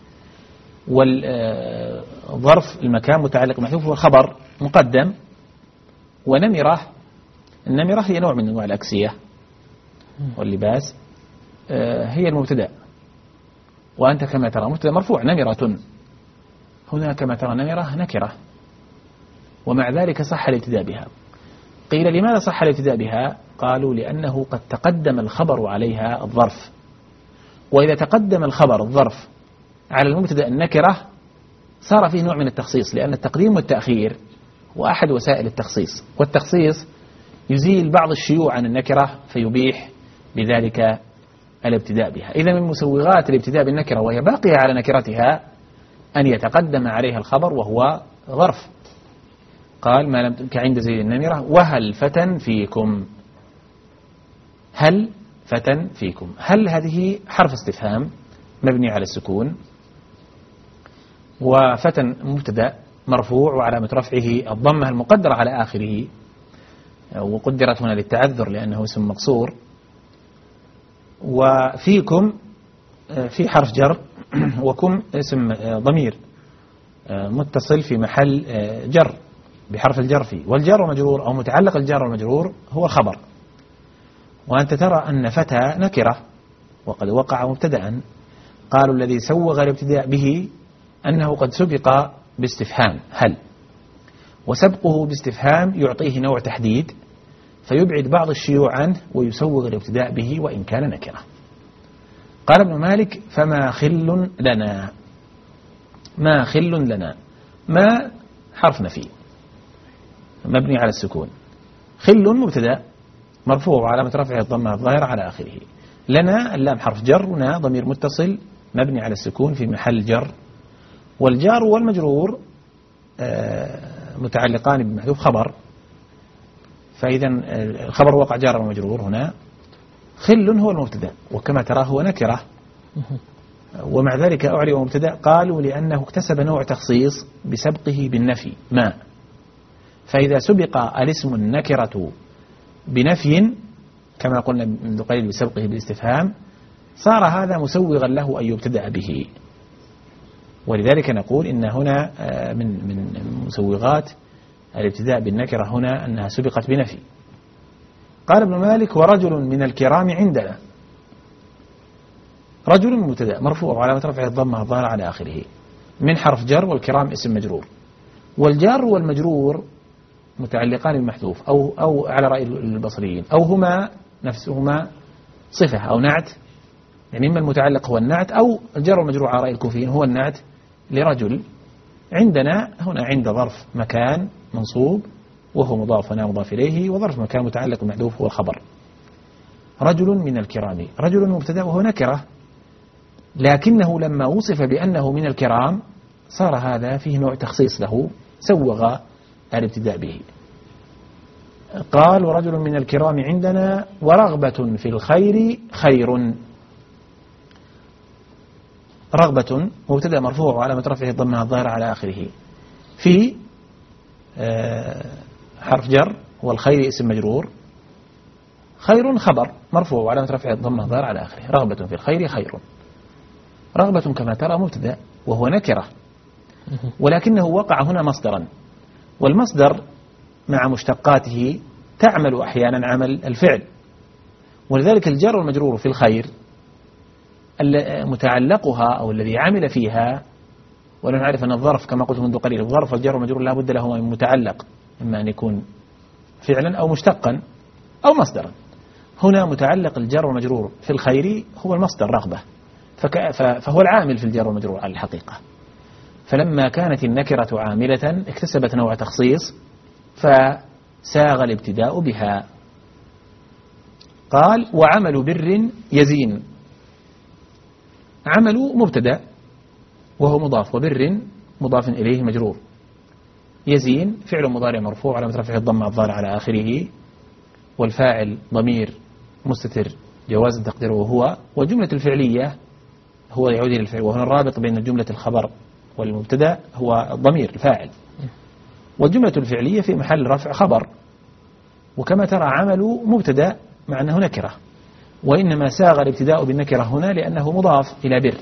والظرف المكان متعلق محذوف والخبر مقدم. ونمرة، النمرة هي نوع من أنواع الأكسية واللباس، هي المبتدأ، وأنت كما ترى مبتدأ مرفوع نمرة، هنا كما ترى نمرة نكرة، ومع ذلك صح الابتداء بها. قيل: لماذا صح الابتداء بها؟ قالوا: لأنه قد تقدم الخبر عليها الظرف، وإذا تقدم الخبر الظرف على المبتدأ النكرة صار فيه نوع من التخصيص، لأن التقديم والتأخير هو أحد وسائل التخصيص، والتخصيص يزيل بعض الشيوع عن النكرة فيبيح بذلك الابتداء بها. إذا من مسوغات الابتداء بالنكرة وهي باقية على نكرتها أن يتقدم عليها الخبر وهو ظرف. قال: ما لم كعند زيد النمرة. وهل فتى فيكم، هل فتى فيكم، هل هذه حرف استفهام مبني على السكون، وفتى مبتدأ مرفوع وعلامة رفعه الضمة المقدرة على آخره، وقدرت هنا للتعذر لأنه اسم مقصور. وفيكم في حرف جر، وكم اسم ضمير متصل في محل جر بحرف الجر فيه، والجار ومجرور أو متعلق الجار والمجرور هو الخبر. وأنت ترى أن فتى نكرة وقد وقع مبتدأ. قالوا: الذي سوغ الابتداء به أنه قد سبق باستفهام هل، وسبقه باستفهام يعطيه نوع تحديد فيبعد بعض الشيوع عنه ويسوغ الابتداء به وإن كان نكرة. قال ابن مالك: فما خل لنا، ما خل لنا، ما حرف نفي، مبني على السكون. خل مبتدأ مرفوع وعلامة رفعه الضمة الظاهرة على آخره. لنا اللام حرف جر، ونا ضمير متصل مبني على السكون في محل جر. والجار والمجرور متعلقان بمحذوف خبر، فإذا الخبر وقع جار ومجرور هنا. خل هو المبتدأ، وكما تراه هو نكرة، ومع ذلك أعرب مبتدأ. قالوا لأنه اكتسب نوع تخصيص بسبقه بالنفي ما، فإذا سبق الاسم النكرة بنفي كما قلنا منذ قليل بسبقه بالاستفهام، صار هذا مسوغا له أن يبتدأ به. ولذلك نقول إن هنا من مسوغات الابتداء بالنكرة هنا أنها سبقت بنفي. قال ابن مالك: ورجل من الكرام عندنا. رجل مبتدأ مرفوع وعلامة رفعه الضمة الظاهرة على آخره من حرف جر، والكرام اسم مجرور. والجار والمجرور متعلقان بالمحذوف أو على رأي البصريين، أو هما نفسهما صفة أو نعت، يعني إما المتعلق هو النعت أو الجار والمجرور على رأي الكوفيين هو النعت لرجل. عندنا هنا عند ظرف مكان منصوب وهو مضاف هنا مضاف إليه، وظرف مكان متعلق بالمحذوف هو الخبر. رجل من الكرام، رجل مبتدأ وهو نكرة، لكنه لما وصف بأنه من الكرام صار هذا فيه نوع تخصيص له سوغ الابتداء به. قال: ورجل من الكرام عندنا، ورغبة في الخير خير. رغبة مبتدأ مرفوع وعلامة رفعه الضمة الظاهرة على آخره في حرف جر، والخير اسم مجرور. خير خبر مرفوع وعلامة رفعه الضمة الظاهرة على آخره. رغبة في الخير خير. رغبة كما ترى مبتدأ وهو نكرة، ولكنه وقع هنا مصدرا، والمصدر مع مشتقاته تعمل أحيانا عمل الفعل. ولذلك الجار والمجرور في الخير متعلقها أو الذي عمل فيها، ونعرف أن الظرف كما قلت منذ قليل الظرف والجار والمجرور لا بد لهما من متعلق، إما أن يكون فعلا أو مشتقا أو مصدرا. هنا متعلق الجار والمجرور في الخير هو المصدر رغبة، فهو العامل في الجار والمجرور على الحقيقة. فلما كانت النكرة عاملة اكتسبت نوع تخصيص فساغ الابتداء بها. قال: وعمل بر يزين. عمل مبتدأ وهو مضاف، وبر مضاف إليه مجرور. يزين فعل مضارع مرفوع علامة رفعه الضمة الظاهرة على آخره، والفاعل ضمير مستتر جواز تقديره هو، والجملة الفعلية هو يعود إلى الفعل، وهنا الرابط بين الجملة الخبر والمبتدأ هو الضمير الفاعل، والجملة الفعلية في محل رفع خبر. وكما ترى عمل مبتدأ مع أنه نكرة، وإنما ساغ الابتداء بالنكرة هنا لأنه مضاف إلى بر،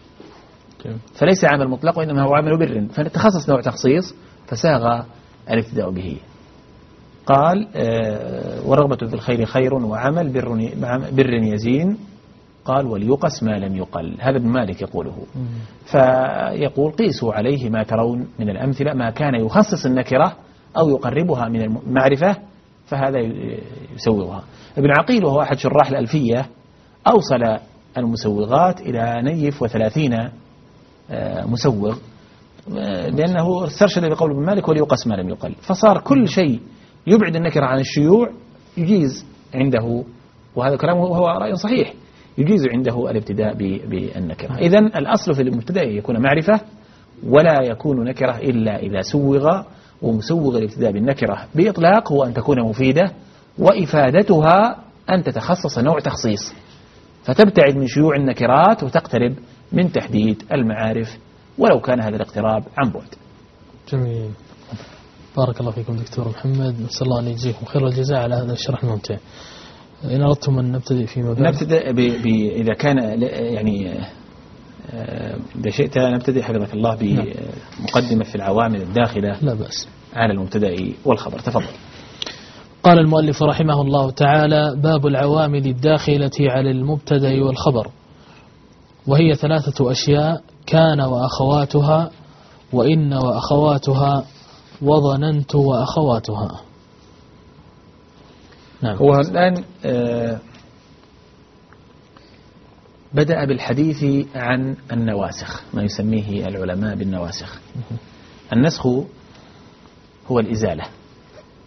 فليس عمل مطلق وإنما هو عمل بر، فتخصص نوع تخصيص فساغ الابتداء به. قال: ورغبة في الخير خير، وعمل بر يزين. قال: وليقس ما لم يقل. هذا ابن مالك يقوله، فيقول: قيسوا عليه ما ترون من الأمثلة، ما كان يخصص النكرة أو يقربها من المعرفة فهذا يسوغها. ابن عقيل وهو أحد شراح الألفية أوصل المسوغات إلى نيف 30 مسوغ، لأنه استرشد بقول ابن مالك: وليقس ما لم يقل، فصار كل شيء يبعد النكرة عن الشيوع يجيز عنده، وهذا كلامه وهو رأي صحيح، يجيز عنده الابتداء بالنكرة. إذن الأصل في المبتدأ يكون معرفة، ولا يكون نكرة إلا إذا سوغ. ومسوغ الابتداء بالنكرة بإطلاق هو أن تكون مفيدة، وإفادتها أن تتخصص نوع تخصيص، فتبتعد من شيوع النكرات وتقترب من تحديد المعارف، ولو كان هذا الاقتراب عن بعد. جميل، بارك الله فيكم دكتور محمد، نسأل الله أن يجزيكم خير الجزاء على هذا الشرح الممتع. إن أردتم أن نبتدئ فيما بعد، نبتدئ إذا كان يعني إذا شئت نبتدئ حفظك الله بمقدمة في العوامل الداخلة لا بأس على المبتدأ والخبر. تفضل. قال المؤلف رحمه الله تعالى: باب العوامل الداخلة على المبتدأ والخبر، وهي 3 أشياء: كان وأخواتها، وإن وأخواتها، وظننت وأخواتها. نعم. هو الآن بدأ بالحديث عن النواسخ، ما يسميه العلماء بالنواسخ. النسخ هو الإزالة،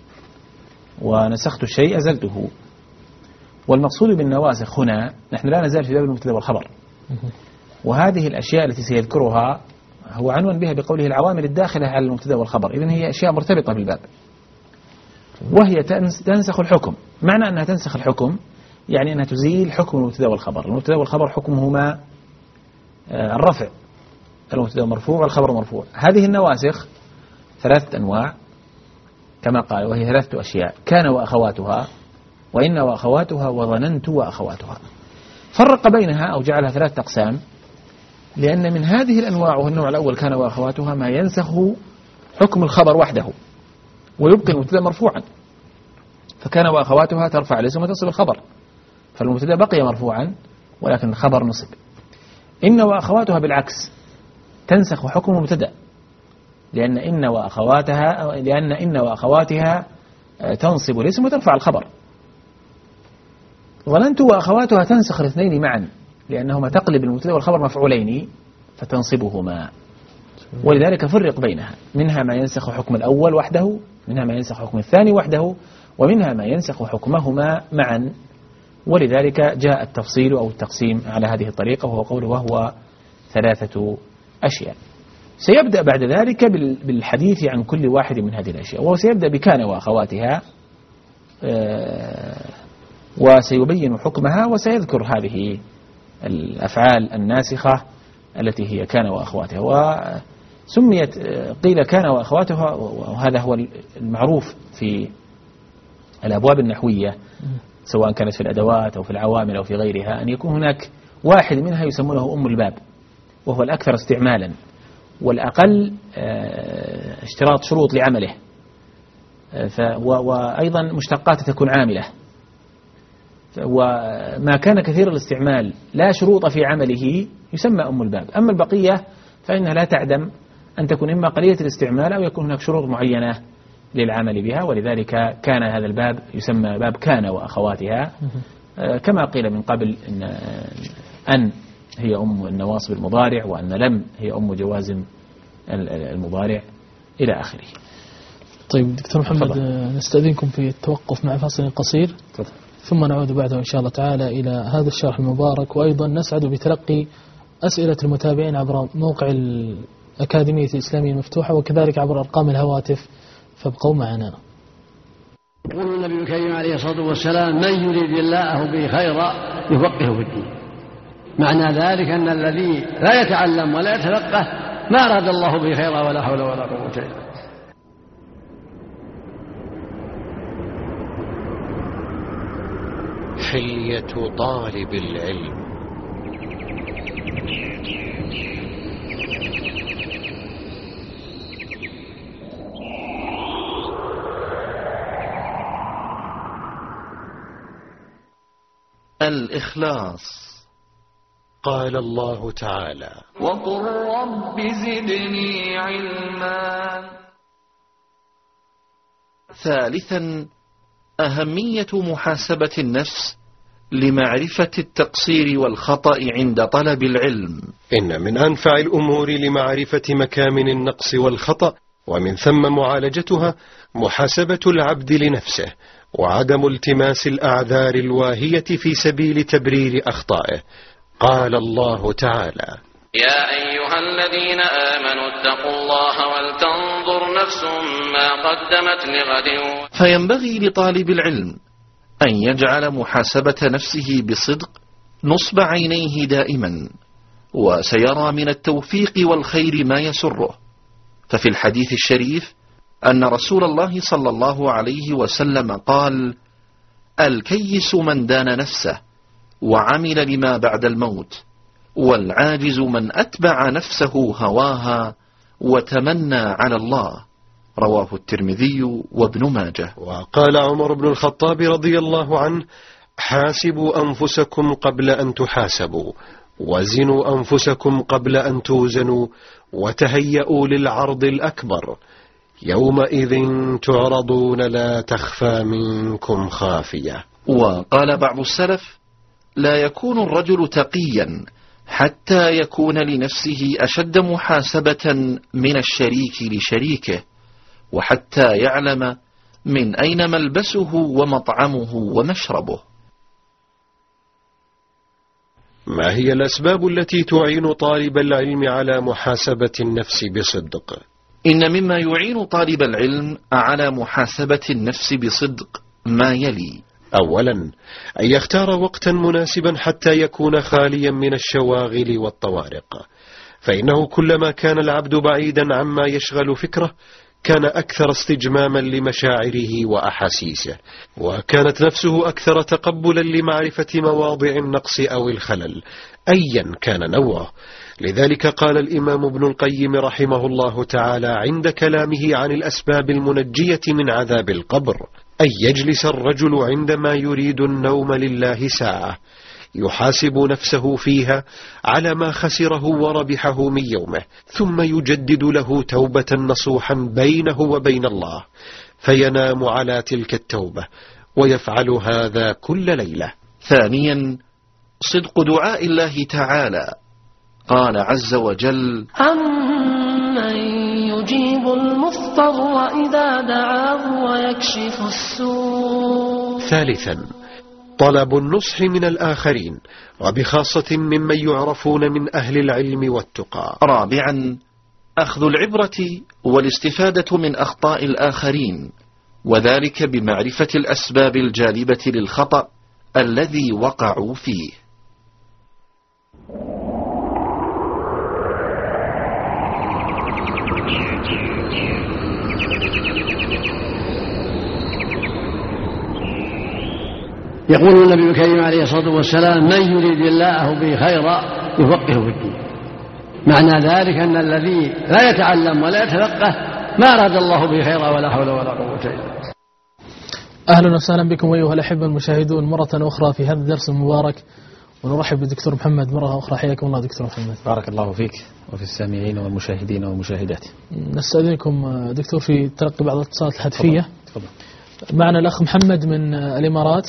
ونسخت الشيء أزلته. والمقصود بالنواسخ هنا نحن لا نزال في باب المبتدأ والخبر، وهذه الأشياء التي سيذكرها هو عنوان بها بقوله العوامل الداخلة على المبتدأ والخبر، إذن هي أشياء مرتبطة بالباب، وهي تنسخ الحكم. معنى أنها تنسخ الحكم يعني أنها تزيل حكم المبتدأ والخبر. المبتدأ والخبر حكمهما الرفع، المبتدأ مرفوع والخبر مرفوع. هذه النواسخ 3 أنواع كما قال، وهي 3 أشياء: كان وأخواتها، وإن وأخواتها، وظننت وأخواتها. فرق بينها أو جعلها 3 أقسام، لأن من هذه الأنواع، والنوع الأول كان وأخواتها، ما ينسخ حكم الخبر وحده ويبقي المبتدأ مرفوعا، فكان وأخواتها ترفع الاسم وتصل الخبر، فالمبتدأ بقي مرفوعا ولكن الخبر نصب. إن وأخواتها بالعكس تنسخ حكم المبتدأ، لأن إن وأخواتها تنصب الاسم وترفع الخبر. ظننت وأخواتها تنسخ الاثنين معا، لأنهما تقلب المبتدأ والخبر مفعولين فتنصبهما، ولذلك فرق بينها. منها ما ينسخ حكم الأول وحده، منها ما ينسخ حكم الثاني وحده، ومنها ما ينسخ حكمهما معا، ولذلك جاء التفصيل أو التقسيم على هذه الطريقة، وهو قوله وهو 3 أشياء. سيبدأ بعد ذلك بالحديث عن كل واحد من هذه الأشياء، وهو سيبدأ بكان وأخواتها وسيبين حكمها، وسيذكر هذه الأفعال الناسخة التي هي كان وأخواتها. وسميت قيل كان وأخواتها، وهذا هو المعروف في الأبواب النحوية سواء كانت في الأدوات أو في العوامل أو في غيرها، أن يكون هناك واحد منها يسمونه أم الباب، وهو الأكثر استعمالا والأقل اشتراط شروط لعمله، وأيضا مشتقات تكون عاملة. وما كان كثير الاستعمال لا شروط في عمله يسمى أم الباب. أما البقية فإنها لا تعدم أن تكون إما قليلة الاستعمال أو يكون هناك شروط معينة للعمل بها، ولذلك كان هذا الباب يسمى باب كان وأخواتها، كما قيل من قبل أن هي أم النواصب المضارع، وأن لم هي أم جوازم المضارع إلى آخره. طيب دكتور محمد، نستأذنكم في التوقف مع فاصل قصير، ثم نعود بعده إن شاء الله تعالى إلى هذا الشرح المبارك، وأيضا نسعد بتلقي أسئلة المتابعين عبر موقع الأكاديمية الإسلامية المفتوحة، وكذلك عبر أرقام الهواتف، فابقوا معنا. يقول النبي الكريم عليه الصلاة والسلام: من يريد الله به خيرا يفقهه في الدين. معنى ذلك أن الذي لا يتعلم ولا يتفقه ما أراد الله به خيرا، ولا حول ولا قوة إلا بالله. حلية طالب العلم. الإخلاص. قال الله تعالى: وقل رب زدني علما. ثالثا، أهمية محاسبة النفس لمعرفة التقصير والخطأ عند طلب العلم. إن من أنفع الأمور لمعرفة مكامن النقص والخطأ ومن ثم معالجتها محاسبة العبد لنفسه، وعدم التماس الأعذار الواهية في سبيل تبرير أخطائه. قال الله تعالى: يا أيها الذين آمنوا اتقوا الله ولتنظر نفس ما قدمت لغد. فينبغي لطالب العلم أن يجعل محاسبة نفسه بصدق نصب عينيه دائما، وسيرى من التوفيق والخير ما يسره. ففي الحديث الشريف أن رسول الله صلى الله عليه وسلم قال: الكيس من دان نفسه وعمل لما بعد الموت، والعاجز من أتبع نفسه هواها وتمنى على الله. رواه الترمذي وابن ماجه. وقال عمر بن الخطاب رضي الله عنه: حاسبوا أنفسكم قبل أن تحاسبوا، وزنوا أنفسكم قبل أن توزنوا، وتهيئوا للعرض الأكبر، يومئذ تعرضون لا تخفى منكم خافية. وقال بعض السلف: لا يكون الرجل تقيا حتى يكون لنفسه أشد محاسبة من الشريك لشريكه، وحتى يعلم من أين ملبسه ومطعمه ومشربه. ما هي الأسباب التي تعين طالب العلم على محاسبة النفس بصدق؟ إن مما يعين طالب العلم على محاسبة النفس بصدق ما يلي: أولا، أن يختار وقتا مناسبا حتى يكون خاليا من الشواغل والطوارق، فإنه كلما كان العبد بعيدا عما يشغل فكره كان أكثر استجماما لمشاعره وأحاسيسه، وكانت نفسه أكثر تقبلا لمعرفة مواضع النقص أو الخلل أيا كان نوعه. لذلك قال الإمام ابن القيم رحمه الله تعالى عند كلامه عن الأسباب المنجية من عذاب القبر: أن يجلس الرجل عندما يريد النوم لله ساعة يحاسب نفسه فيها على ما خسره وربحه من يومه، ثم يجدد له توبة نصوحا بينه وبين الله، فينام على تلك التوبة، ويفعل هذا كل ليلة. ثانيا، صدق دعاء الله تعالى. قال عز وجل: أمن يجيب المضطر إذا دعاه ويكشف السوء. ثالثا، طلب النصح من الآخرين، وبخاصة ممن يعرفون من أهل العلم والتقى. رابعا، أخذ العبرة والاستفادة من أخطاء الآخرين، وذلك بمعرفة الأسباب الجالبة للخطأ الذي وقعوا فيه. يقول النبي الكريم عليه الصلاة والسلام: من يريد الله به خيرا يفقهه في الدين. معنى ذلك أن الذي لا يتعلم ولا يتفقه ما أراد الله به خيرا ولا حول ولا قوة إلا بالله. أهلا وسهلا بكم أيها الأحبة المشاهدون مرة أخرى في هذا الدرس المبارك، ونرحب بالدكتور محمد مرة أخرى. حياكم الله دكتور محمد. بارك الله فيك وفي السامعين والمشاهدين والمشاهدات. نستأذنكم دكتور في تلقي بعض الاتصالات الهاتفية. تفضل. معنا الأخ محمد من الإمارات.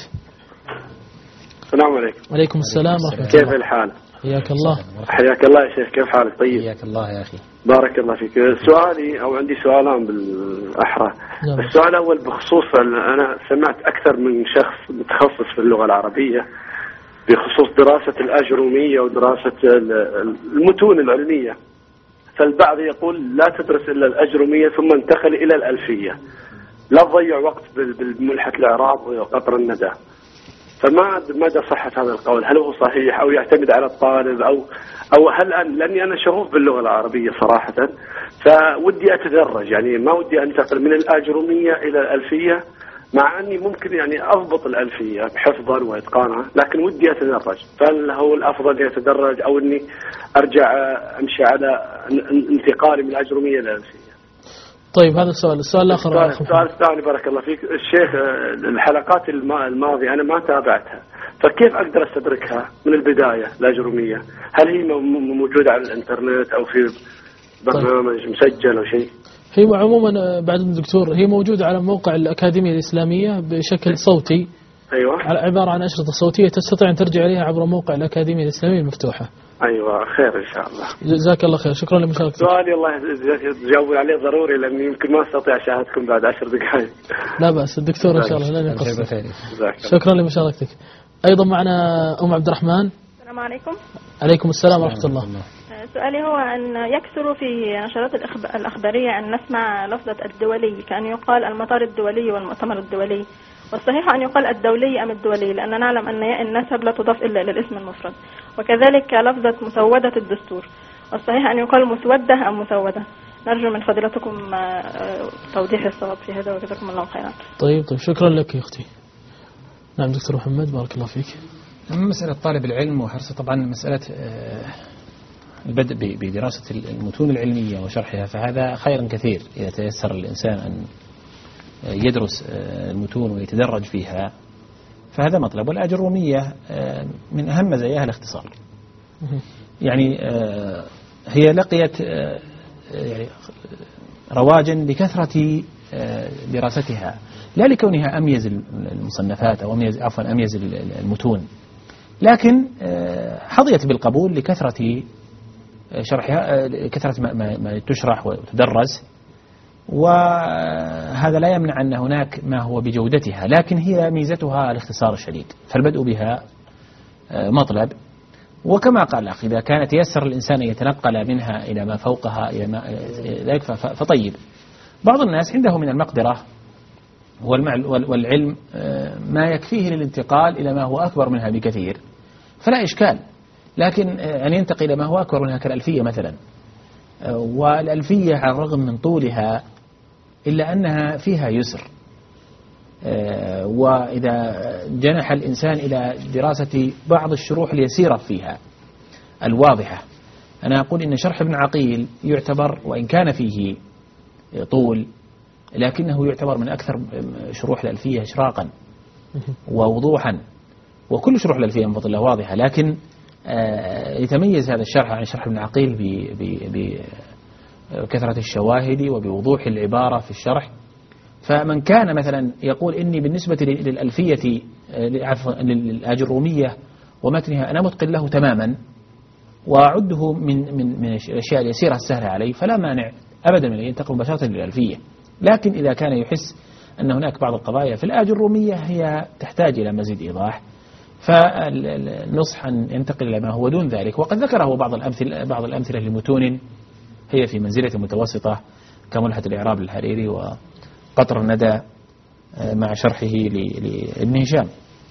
السلام عليكم. وعليكم السلام ورحمة الله. كيف الحال؟ حياك الله. حياك الله يا شيخ، كيف حالك؟ طيب. حياك الله يا أخي. بارك الله فيك. سؤالي أو عندي سؤالان بالأحرى. السؤال الأول بخصوص أنا سمعت أكثر من شخص متخصص في اللغة العربية بخصوص دراسة الأجرومية ودراسة المتون العلمية، فالبعض يقول لا تدرس إلا الأجرومية ثم انتقل إلى الألفية، لا تضيع وقت بالملحة الإعراب وقطر الندى. فما مدى صحة هذا القول؟ هل هو صحيح أو يعتمد على الطالب أو هل لأني أنا شغوف باللغة العربية صراحة، فودي أتدرج، يعني ما ودي أنتقل من الأجرومية إلى الألفية، مع أني ممكن يعني أضبط الألفية بحفظا وإتقانها، لكن ودي أتدرج. فهل هو الأفضل أن أتدرج أو أني أرجع أمشي على انتقالي من الأجرومية إلى الألفية؟ طيب هذا السؤال. السؤال الآخر. السؤال الثاني بارك الله فيك الشيخ، الحلقات الماضية أنا ما تابعتها، فكيف أقدر أستدركها من البداية الأجرومية؟ هل هي موجودة على الإنترنت أو في برنامج مسجل أو شيء؟ هي عموما بعد الدكتور هي موجودة على موقع الأكاديمية الإسلامية بشكل صوتي. أيوة. عبارة عن أشرطة صوتية تستطيع أن ترجع إليها عبر موقع الأكاديمية الإسلامية المفتوحة. أيوة خير إن شاء الله. جزاك الله خير. شكرا لمشاركتك. سؤالي الله تجاوبوا عليه ضروري، لأني يمكن ما أستطيع أشاهدكم بعد 10 دقائق. لا بأس الدكتور إن شاء الله لن يقصر. شكرا لمشاركتك. أيضا معنا أم عبد الرحمن. السلام عليكم. عليكم السلام ورحمة الله. سؤالي هو أن يكثر في نشرات الأخبارية أن نسمع لفظة الدولي، كأن يقال المطار الدولي والمؤتمر الدولي، والصحيح أن يقال الدولي أم الدولي، لأننا نعلم أن ياء النسب لا تضاف إلا إلى الاسم المفرد. وكذلك لفظة مسودة الدستور، والصحيح أن يقال مسودة أم مسودة. نرجو من فضيلتكم توضيح الصواب في هذا، وجزاكم الله خيرا. طيب شكرا لك يا أختي. نعم دكتور محمد بارك الله فيك. مسألة طالب العلم وحرصه طبعا مسألة البدء بدراسة المتون العلمية وشرحها، فهذا خير كثير إذا تيسر الإنسان أن يدرس المتون ويتدرج فيها، فهذا مطلب. والأجرومية من أهم مزاياها الاختصار، يعني هي لقيت يعني رواجا لكثرة دراستها، لا لكونها أميز المصنفات أو أميز المتون، لكن حظيت بالقبول لكثرة شرحها، كثرة ما تشرح وتدرس، وهذا لا يمنع أن هناك ما هو بجودتها، لكن هي ميزتها الاختصار الشديد، فالبدء بها مطلب. وكما قال الأخ إذا كان تيسر الإنسان أن يتنقل منها إلى ما فوقها إلى ما ذلك فطيب. بعض الناس عنده من المقدرة والعلم ما يكفيه للانتقال إلى ما هو أكبر منها بكثير، فلا إشكال، لكن أن ينتقل إلى ما هو أكبر منها كالألفية مثلا. والألفية على الرغم من طولها إلا أنها فيها يسر، وإذا جنح الإنسان إلى دراسة بعض الشروح اليسيرة فيها الواضحة، أنا أقول إن شرح ابن عقيل يعتبر وإن كان فيه طول لكنه يعتبر من أكثر شروح الألفية إشراقا ووضوحا، وكل شروح الألفية من فضل الله واضحة، لكن يتميز هذا الشرح عن شرح ابن عقيل بكثرة الشواهد وبوضوح العبارة في الشرح. فمن كان مثلا يقول إني بالنسبة للألفية للآجرومية ومتنها أنا متقن له تماما وأعده من الأشياء اليسيرة السهلة عليه، فلا مانع أبدا من أن ينتقل مباشرة للألفية. لكن إذا كان يحس أن هناك بعض القضايا في الآجرومية هي تحتاج إلى مزيد إيضاح، فالنصح أن ينتقل إلى ما هو دون ذلك. وقد ذكره بعض الأمثلة لمتون هي في منزلة متوسطة كملحة الإعراب للحريري وقطر الندى مع شرحه لابن هشام،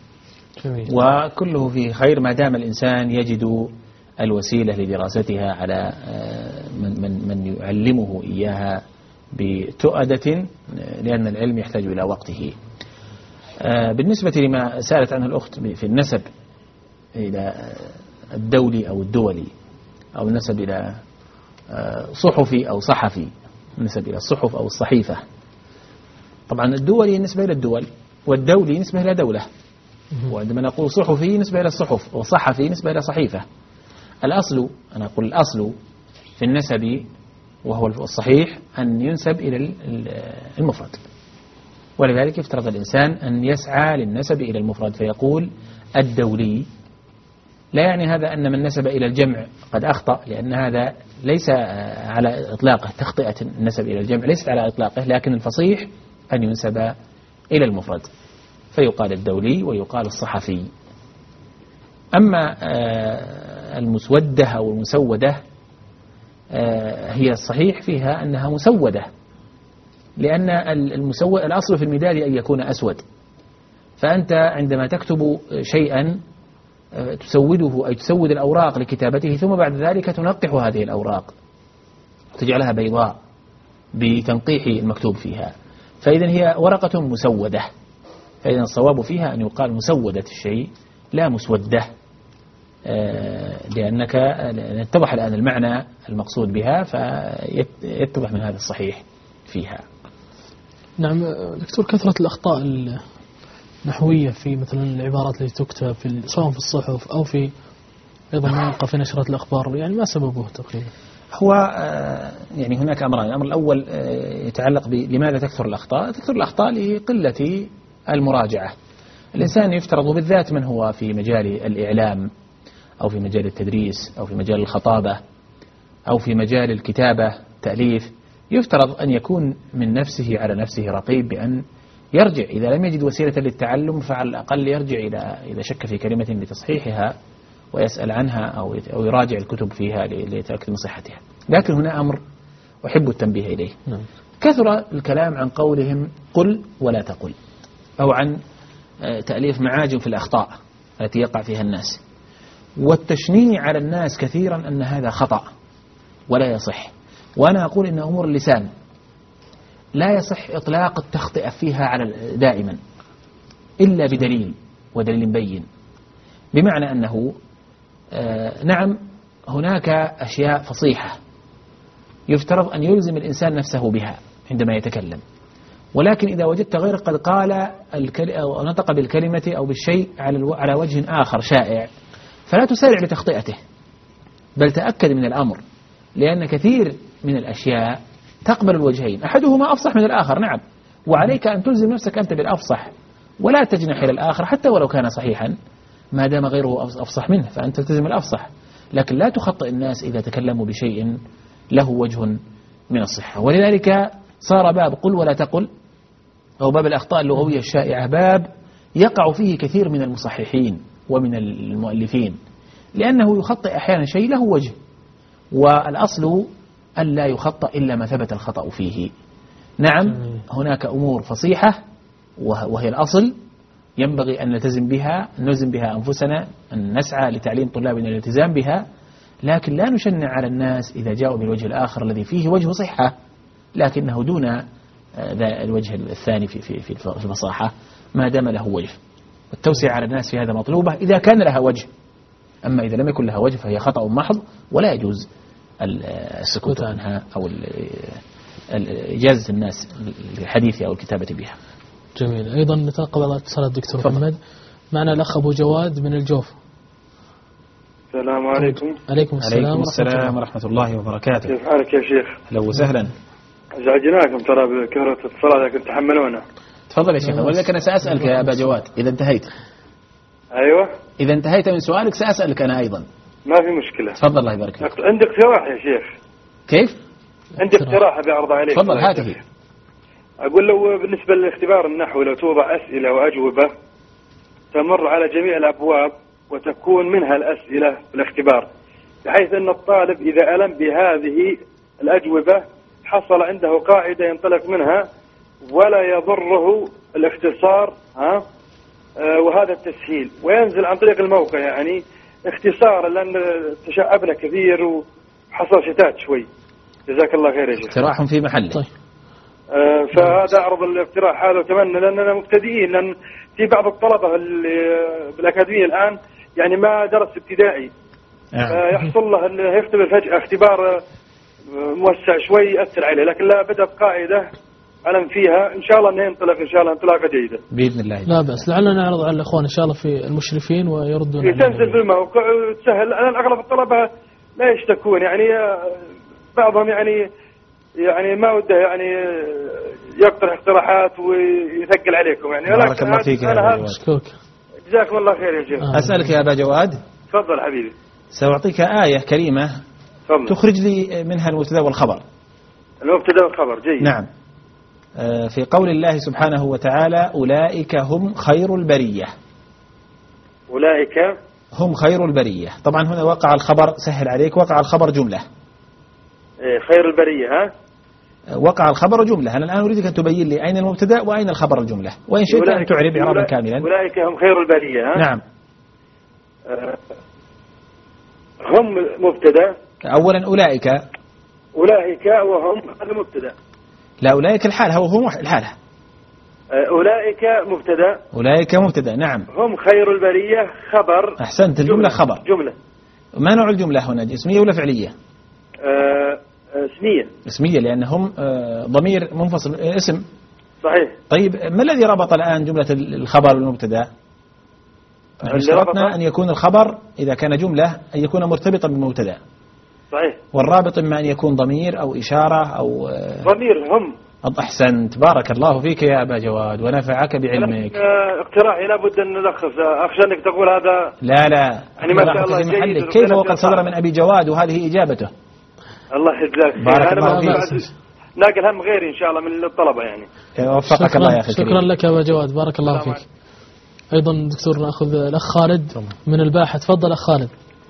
وكله في خير ما دام الإنسان يجد الوسيلة لدراستها على من يعلمه إياها بتؤدة، لأن العلم يحتاج إلى وقته. بالنسبة لما سألت عنه الأخت في النسب إلى الدولي أو الدولي أو النسب إلى صحفي أو صحفي، النسب إلى الصحف أو الصحيفة، طبعا الدولي نسبة إلى الدول والدولي نسبة إلى دولة، وعندما نقول صحفي نسبة إلى الصحف وصحفي نسبة إلى صحيفة. الأصل أنا أقول الأصل في النسب وهو الصحيح أن ينسب إلى المفرد، ولذلك يفترض الإنسان أن يسعى للنسب إلى المفرد فيقول الدولي. لا يعني هذا أن من نسب إلى الجمع قد أخطأ، لأن هذا ليس على إطلاقه، تخطئة النسب إلى الجمع ليست على إطلاقه، لكن الفصيح أن ينسب إلى المفرد فيقال الدولي ويقال الصحفي. أما المسودة أو المسودة هي الصحيح فيها أنها مسودة، لأن الأصل في المداد أن يكون أسود، فأنت عندما تكتب شيئا تسوده أي تسود الأوراق لكتابته، ثم بعد ذلك تنقح هذه الأوراق وتجعلها بيضاء بتنقيح المكتوب فيها، فإذا هي ورقة مسودة. فإذا الصواب فيها أن يقال مسودة الشيء لا مسودة، لأنك اتضح الآن المعنى المقصود بها فيتضح من هذا الصحيح فيها. نعم دكتور، كثرة الأخطاء النحوية في مثلا العبارات التي تكتب سواء في الصحف أو في أيضا ما يلقى في نشرات الأخبار، يعني ما سببه تقريبا؟ هو يعني هناك أمران. الأمر الأول يتعلق بلماذا تكثر الأخطاء. تكثر الأخطاء لقلة المراجعة. الإنسان يفترض، بالذات من هو في مجال الإعلام أو في مجال التدريس أو في مجال الخطابة أو في مجال الكتابة تأليف، يفترض أن يكون من نفسه على نفسه رقيب بأن يرجع إذا لم يجد وسيلة للتعلم، فعلى الأقل يرجع إذا شك في كلمة لتصحيحها ويسأل عنها أو يراجع الكتب فيها ليتأكد من صحتها. لكن هنا أمر أحب التنبيه إليه. كثر الكلام عن قولهم قل ولا تقل، أو عن تأليف معاجم في الأخطاء التي يقع فيها الناس، والتشنيع على الناس كثيرا أن هذا خطأ ولا يصح. وأنا أقول إن أمور اللسان لا يصح إطلاق التخطئة فيها دائما إلا بدليل، ودليل بين، بمعنى أنه نعم هناك أشياء فصيحة يفترض أن يلزم الإنسان نفسه بها عندما يتكلم، ولكن إذا وجدت غير قد قال أو نطق بالكلمة أو بالشيء على وجه آخر شائع، فلا تسارع لتخطئته، بل تأكد من الأمر، لأن كثير من الأشياء تقبل الوجهين، أحدهما أفصح من الآخر، نعم، وعليك أن تلزم نفسك أنت بالأفصح ولا تجنح إلى الآخر حتى ولو كان صحيحا، ما دام غيره أفصح منه فأنت تلزم الأفصح، لكن لا تخطئ الناس إذا تكلموا بشيء له وجه من الصحة. ولذلك صار باب قل ولا تقل أو باب الأخطاء اللغوية الشائعة باب يقع فيه كثير من المصححين ومن المؤلفين، لأنه يخطئ أحيانا شيء له وجه، والأصل أن لا يخطأ إلا ما ثبت الخطأ فيه. نعم هناك أمور فصيحة وهي الأصل ينبغي أن نلزم بها أنفسنا، أن نسعى لتعليم طلابنا الالتزام بها، لكن لا نشنع على الناس إذا جاءوا بالوجه الآخر الذي فيه وجه صحة لكنه دون الوجه الثاني في الفصاحة ما دام له وجه. والتوسع على الناس في هذا مطلوبة إذا كان لها وجه، أما إذا لم يكن لها وجه فهي خطأ محض ولا يجوز السكوت عنها أو إجازة الناس للحديث أو الكتابة بها. جميل. أيضا نتلقى بعض الاتصالات دكتور محمد. معنا الأخ أبو جواد من الجوف. السلام عليكم. عليكم السلام ورحمة الله وبركاته. كيف حالك يا شيخ؟ أهلا وسهلا. ازعجناكم ترى بكثرة الاتصالات لكن تحملونا. تفضل يا شيخ. ولذلك أنا سأسألك يا أبا جواد إذا انتهيت. أيوة. إذا انتهيت من سؤالك سأسألك أنا أيضا. ما في مشكلة. تفضل الله يبارك فيك. عندي اقتراح يا شيخ. كيف؟ عندي اقتراح بعرض عليك. تفضل هاته. أقول لو بالنسبة للاختبار النحوي لو توضع أسئلة وأجوبة تمر على جميع الأبواب وتكون منها الأسئلة في الاختبار، بحيث أن الطالب إذا ألم بهذه الأجوبة حصل عنده قاعدة ينطلق منها ولا يضره الاختصار وهذا التسهيل، وينزل عن طريق الموقع يعني اختصارا لأن تشعبنا كثير وحصل شتات شوي. جزاك الله خير يا شيخ. اقتراح في محله. طيب. فهذا أعرض الاقتراح هذا وأتمنى لأننا مبتدئين، لأن في بعض الطلبة بالأكاديمية الآن يعني ما درس ابتدائي يحصل له أنه يختبر فجأة اختبار موسع شوي يأثر عليه، لكن لا بدأ بقاعدة علم فيها إن شاء الله أنه ينطلق إن شاء الله انطلاقة جيدة بإذن الله. لا بأس، لعلنا نعرض على الأخوان إن شاء الله في المشرفين ويردون. تنزل في الموقع وتسهل. أنا أغلب الطلبة لا يشتكون يعني بعضهم يعني ما وده يعني يقترح اقتراحات ويثقل عليكم يعني. بارك الله فيك يا أبا جواد. جزاكم الله خير يا شيخ. أسألك يا أبا جواد. تفضل حبيبي. سأعطيك آية كريمة فضل. تخرج لي منها المبتدا والخبر. المبتدا والخبر جيد. نعم. في قول الله سبحانه وتعالى أولئك هم خير البرية. أولئك هم خير البرية. طبعا هنا وقع الخبر، سهل عليك، وقع الخبر جملة. خير البرية ها؟ وقع الخبر جملة. أنا الآن أريدك أن تبين لي أين المبتدا وأين الخبر الجملة، وإن شئت أن تعرب إعرابا كاملا. أولئك هم خير البرية ها؟ نعم. هم مبتدا. أولا أولئك وهم هذا مبتدا. لا أولئك الحال، هو الحالة. أولئك مبتدا. أولئك مبتدا. نعم. هم خير البرية خبر. أحسنت. الجملة خبر. جملة. ما نوع الجملة هنا؟ اسمية ولا فعلية؟ اسمية. اسمية لأنهم ضمير منفصل اسم. صحيح. طيب ما الذي ربط الآن جملة الخبر بالمبتدا؟ اشترطنا أن يكون الخبر إذا كان جملة أن يكون مرتبطا بالمبتدا. صحيح. والرابط إما أن يكون ضمير أو إشارة أو ضمير. هم. أحسنت. بارك الله فيك يا أبا جواد ونفعك بعلمك. اقتراحي لابد أن نلخص. أخشى أنك تقول هذا. لا يعني ما شاء الله جيد. كيف وقد صدر من أبي جواد وهذه إجابته؟ الله يجزاك. بارك الله فيك. ناقل هم غيري إن شاء الله من الطلبة يعني. وفقك الله يا أخي. شكرا لك يا أبا جواد. بارك الله فيك. أيضا دكتور نأخذ الأخ خالد من الباحة. تفضل أخ خالد.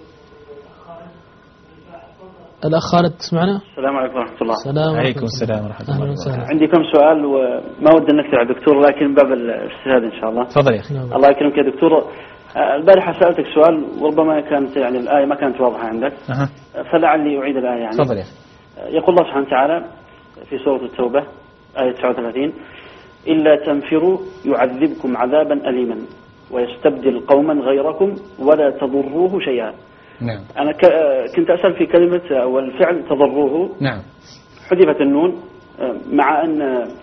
الأخ خالد تسمعنا؟ السلام عليكم ورحمة الله. السلام عليكم السلام ورحمة الله وبركاته. عندي كم سؤال وما ودي أن أكثر على الدكتور لكن باب الاجتهاد إن شاء الله. تفضل يا أخي. الله يكرمك يا دكتور. البارحة سألتك سؤال وربما كانت يعني الآية ما كانت واضحة عندك. فلعلي أعيد الآية يعني. تفضل يا أخي. يقول الله سبحانه وتعالى في سورة التوبة آية 39 إلا تنفروا يعذبكم عذابا أليما ويستبدل قوما غيركم ولا تضروه شيئا. نعم. أنا كنت أسأل في كلمة أو الفعل تضروه. نعم. حذفت النون مع أن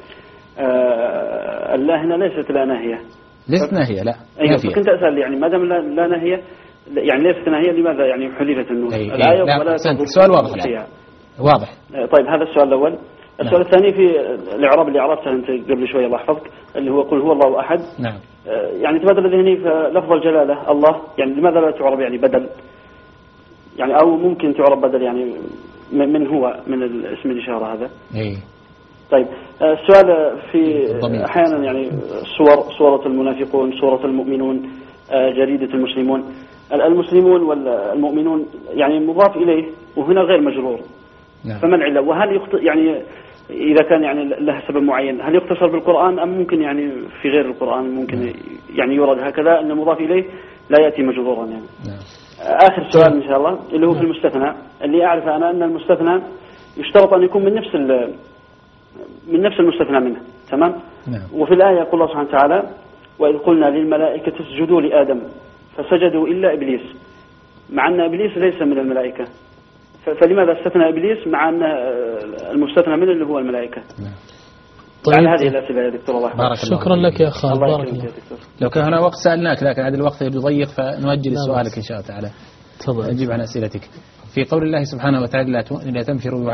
الله هنا ليست لا ناهية. ليست ناهية لا. أيوة. كنت أسأل يعني ما دام لا ناهية يعني ليست ناهية لماذا يعني حذفت النون؟ الآية ولا تضروه. السؤال واضح الآن. واضح. طيب هذا السؤال الأول. السؤال الثاني في الإعراب اللي عرفته أنت قبل شوية الله يحفظك اللي هو قل هو الله أحد. نعم. يعني تبادل ذهني لفظ الجلالة الله يعني لماذا لا تعرب يعني بدل يعني أو ممكن تعرب بدل يعني من هو من الاسم الإشارة هذا. إيه. طيب السؤال في أحيانا يعني سورة المنافقون، سورة المؤمنون، جريدة المسلمون، المسلمون والمؤمنون يعني مضاف إليه وهنا غير مجرور. نعم. فما العلة؟ وهل يعني إذا كان يعني له سبب معين هل يقتصر بالقرآن أم ممكن يعني في غير القرآن ممكن يعني يورد هكذا أن المضاف إليه لا يأتي مجرورا يعني. نعم. آخر سؤال إن شاء الله اللي هو في المستثنى، اللي أعرف أنا أن المستثنى يشترط أن يكون من نفس المستثنى منه، تمام؟ نعم. وفي الآية يقول الله سبحانه وتعالى وإذ قلنا للملائكة اسجدوا لآدم فسجدوا إلا إبليس، مع أن إبليس ليس من الملائكة، فلماذا استثنى إبليس مع أن المستثنى منه اللي هو الملائكة؟ نعم. طيب هذه الأسئلة يا دكتور الله. شكرا لك يا خالد، بارك الله. لو كان هنا وقت سألناك لكن هذا الوقت يضيق فنؤجل سؤالك إن شاء الله تعالى. تفضل. أجيب عن أسئلتك. في قول الله سبحانه وتعالى لا تنفروا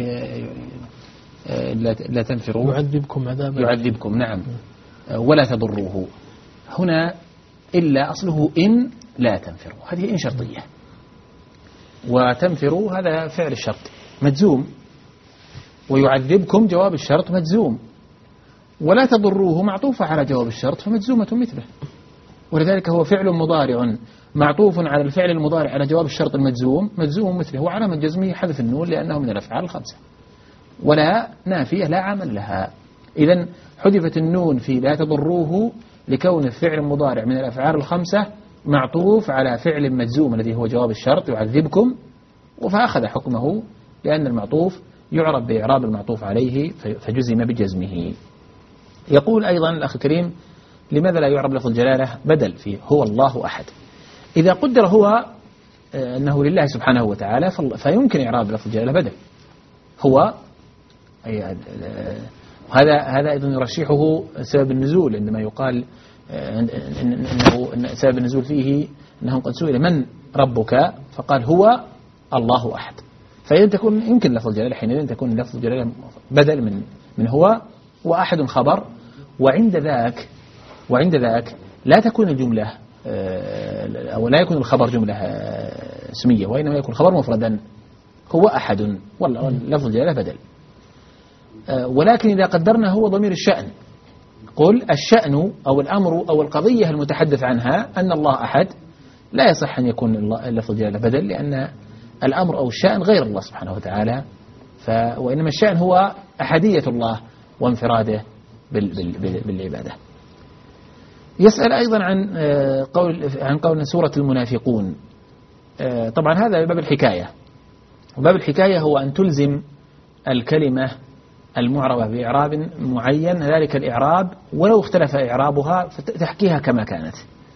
لا تنفروا يعذبكم نعم ولا تضروه. هنا إلا أصله إن لا تنفروا، هذه إن شرطية، وتنفروا هذا فعل الشرط مجزوم، ويعذبكم جواب الشرط مجزوم، ولا تضروه معطوفة على جواب الشرط فمجزومة مثله، ولذلك هو فعل مضارع معطوف على الفعل المضارع على جواب الشرط المجزوم مجزوم مثله، وعلامة جزمه حذف النون لأنه من الأفعال الخمسة، ولا نافية لا عمل لها. إذن حذفت النون في لا تضروه لكون الفعل المضارع من الأفعال الخمسة معطوف على فعل مجزوم الذي هو جواب الشرط يعذبكم، فأخذ حكمه لأن المعطوف يعرب بإعراب المعطوف عليه فجزم بجزمه. يقول أيضا الأخ الكريم لماذا لا يعرب لفظ الجلالة بدل فيه هو الله أحد؟ إذا قدر هو أنه لله سبحانه وتعالى فيمكن إعراب لفظ الجلالة بدل هو. هذا أيضا يرشحه سبب النزول عندما يقال إن سبب النزول فيه أنه قد سئل من ربك فقال هو الله أحد، فإذا تكون يمكن لفظ الجلالة حينئذ تكون لفظ الجلالة بدل من هو، وأحد خبر، وعند ذاك لا تكون الجملة أو لا يكون الخبر جملة اسمية، وإنما يكون الخبر مفردا هو أحد ولفظ الجلالة بدل. ولكن إذا قدرنا هو ضمير الشأن قل الشأن أو الأمر أو القضية المتحدث عنها أن الله أحد، لا يصح أن يكون لفظ الجلالة بدل، لأن الأمر أو الشأن غير الله سبحانه وتعالى، وإنما الشأن هو أحدية الله وانفراده بالعبادة. يسأل أيضا عن قول سورة المنافقون. طبعا هذا باب الحكاية، وباب الحكاية هو أن تلزم الكلمة المعربة بإعراب معين ذلك الإعراب ولو اختلف إعرابها فتحكيها كما كانت،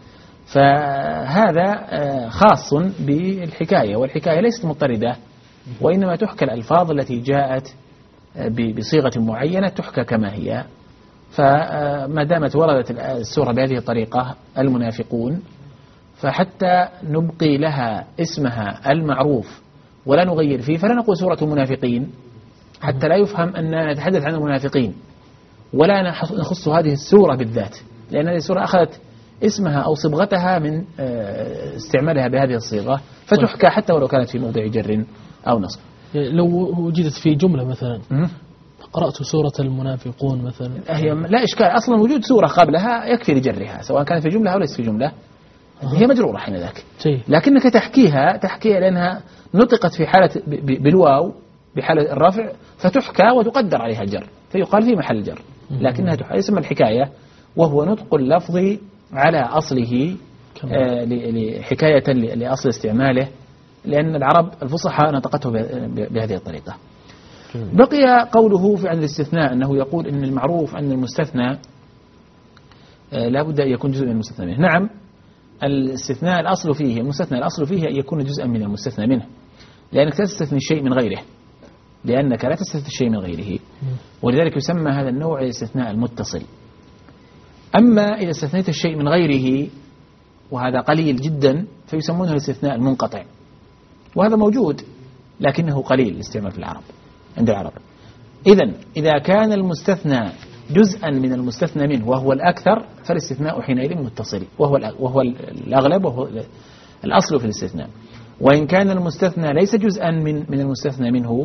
فهذا خاص بالحكاية، والحكاية ليست مضطردة، وإنما تحكى الألفاظ التي جاءت بصيغة معينة تحكى كما هي. فما دامت وردت السورة بهذه الطريقة المنافقون، فحتى نبقي لها اسمها المعروف ولا نغير فيه، فلا نقول سورة المنافقين حتى لا يفهم أننا نتحدث عن المنافقين، ولا نخص هذه السورة بالذات، لأن هذه السورة أخذت اسمها أو صبغتها من استعمالها بهذه الصيغة، فتحكى حتى ولو كانت في موضع جر أو نصب. لو وجدت في جملة مثلا قرأت سورة المنافقون مثلا، هي لا إشكال، أصلا وجود سورة قبلها يكفي لجرها سواء كانت في جملة أو ليست في جملة، هي مجرورة حين ذاك، لكنك تحكيها لأنها نطقت في حالة بالواو بحالة الرفع فتحكى وتقدر عليها الجر فيقال في محل جر، لكنها يسمى الحكاية وهو نطق اللفظ على أصله حكاية لأصل استعماله، لأن العرب الفصحى نطقته بهذه الطريقة. بقي قوله في عن الاستثناء أنه يقول إن المعروف أن المستثنى لا بد أن يكون جزء من المستثنى منه. نعم، الاستثناء الأصل فيه المستثنى الأصل فيه أن يكون جزءا من المستثنى منه، لأنك تستثني الشيء من غيره، لأنك لا تستثني الشيء من غيره، ولذلك يسمى هذا النوع الاستثناء المتصل. أما إذا استثنيت الشيء من غيره وهذا قليل جدا فيسمونه الاستثناء المنقطع، وهذا موجود لكنه قليل الاستعمال في العرب عند العرب. إذا كان المستثنى جزءا من المستثنى منه وهو الأكثر فالاستثناء حينئذ متصل، وهو الأغلب وهو الأصل في الاستثناء. وإن كان المستثنى ليس جزءا من المستثنى منه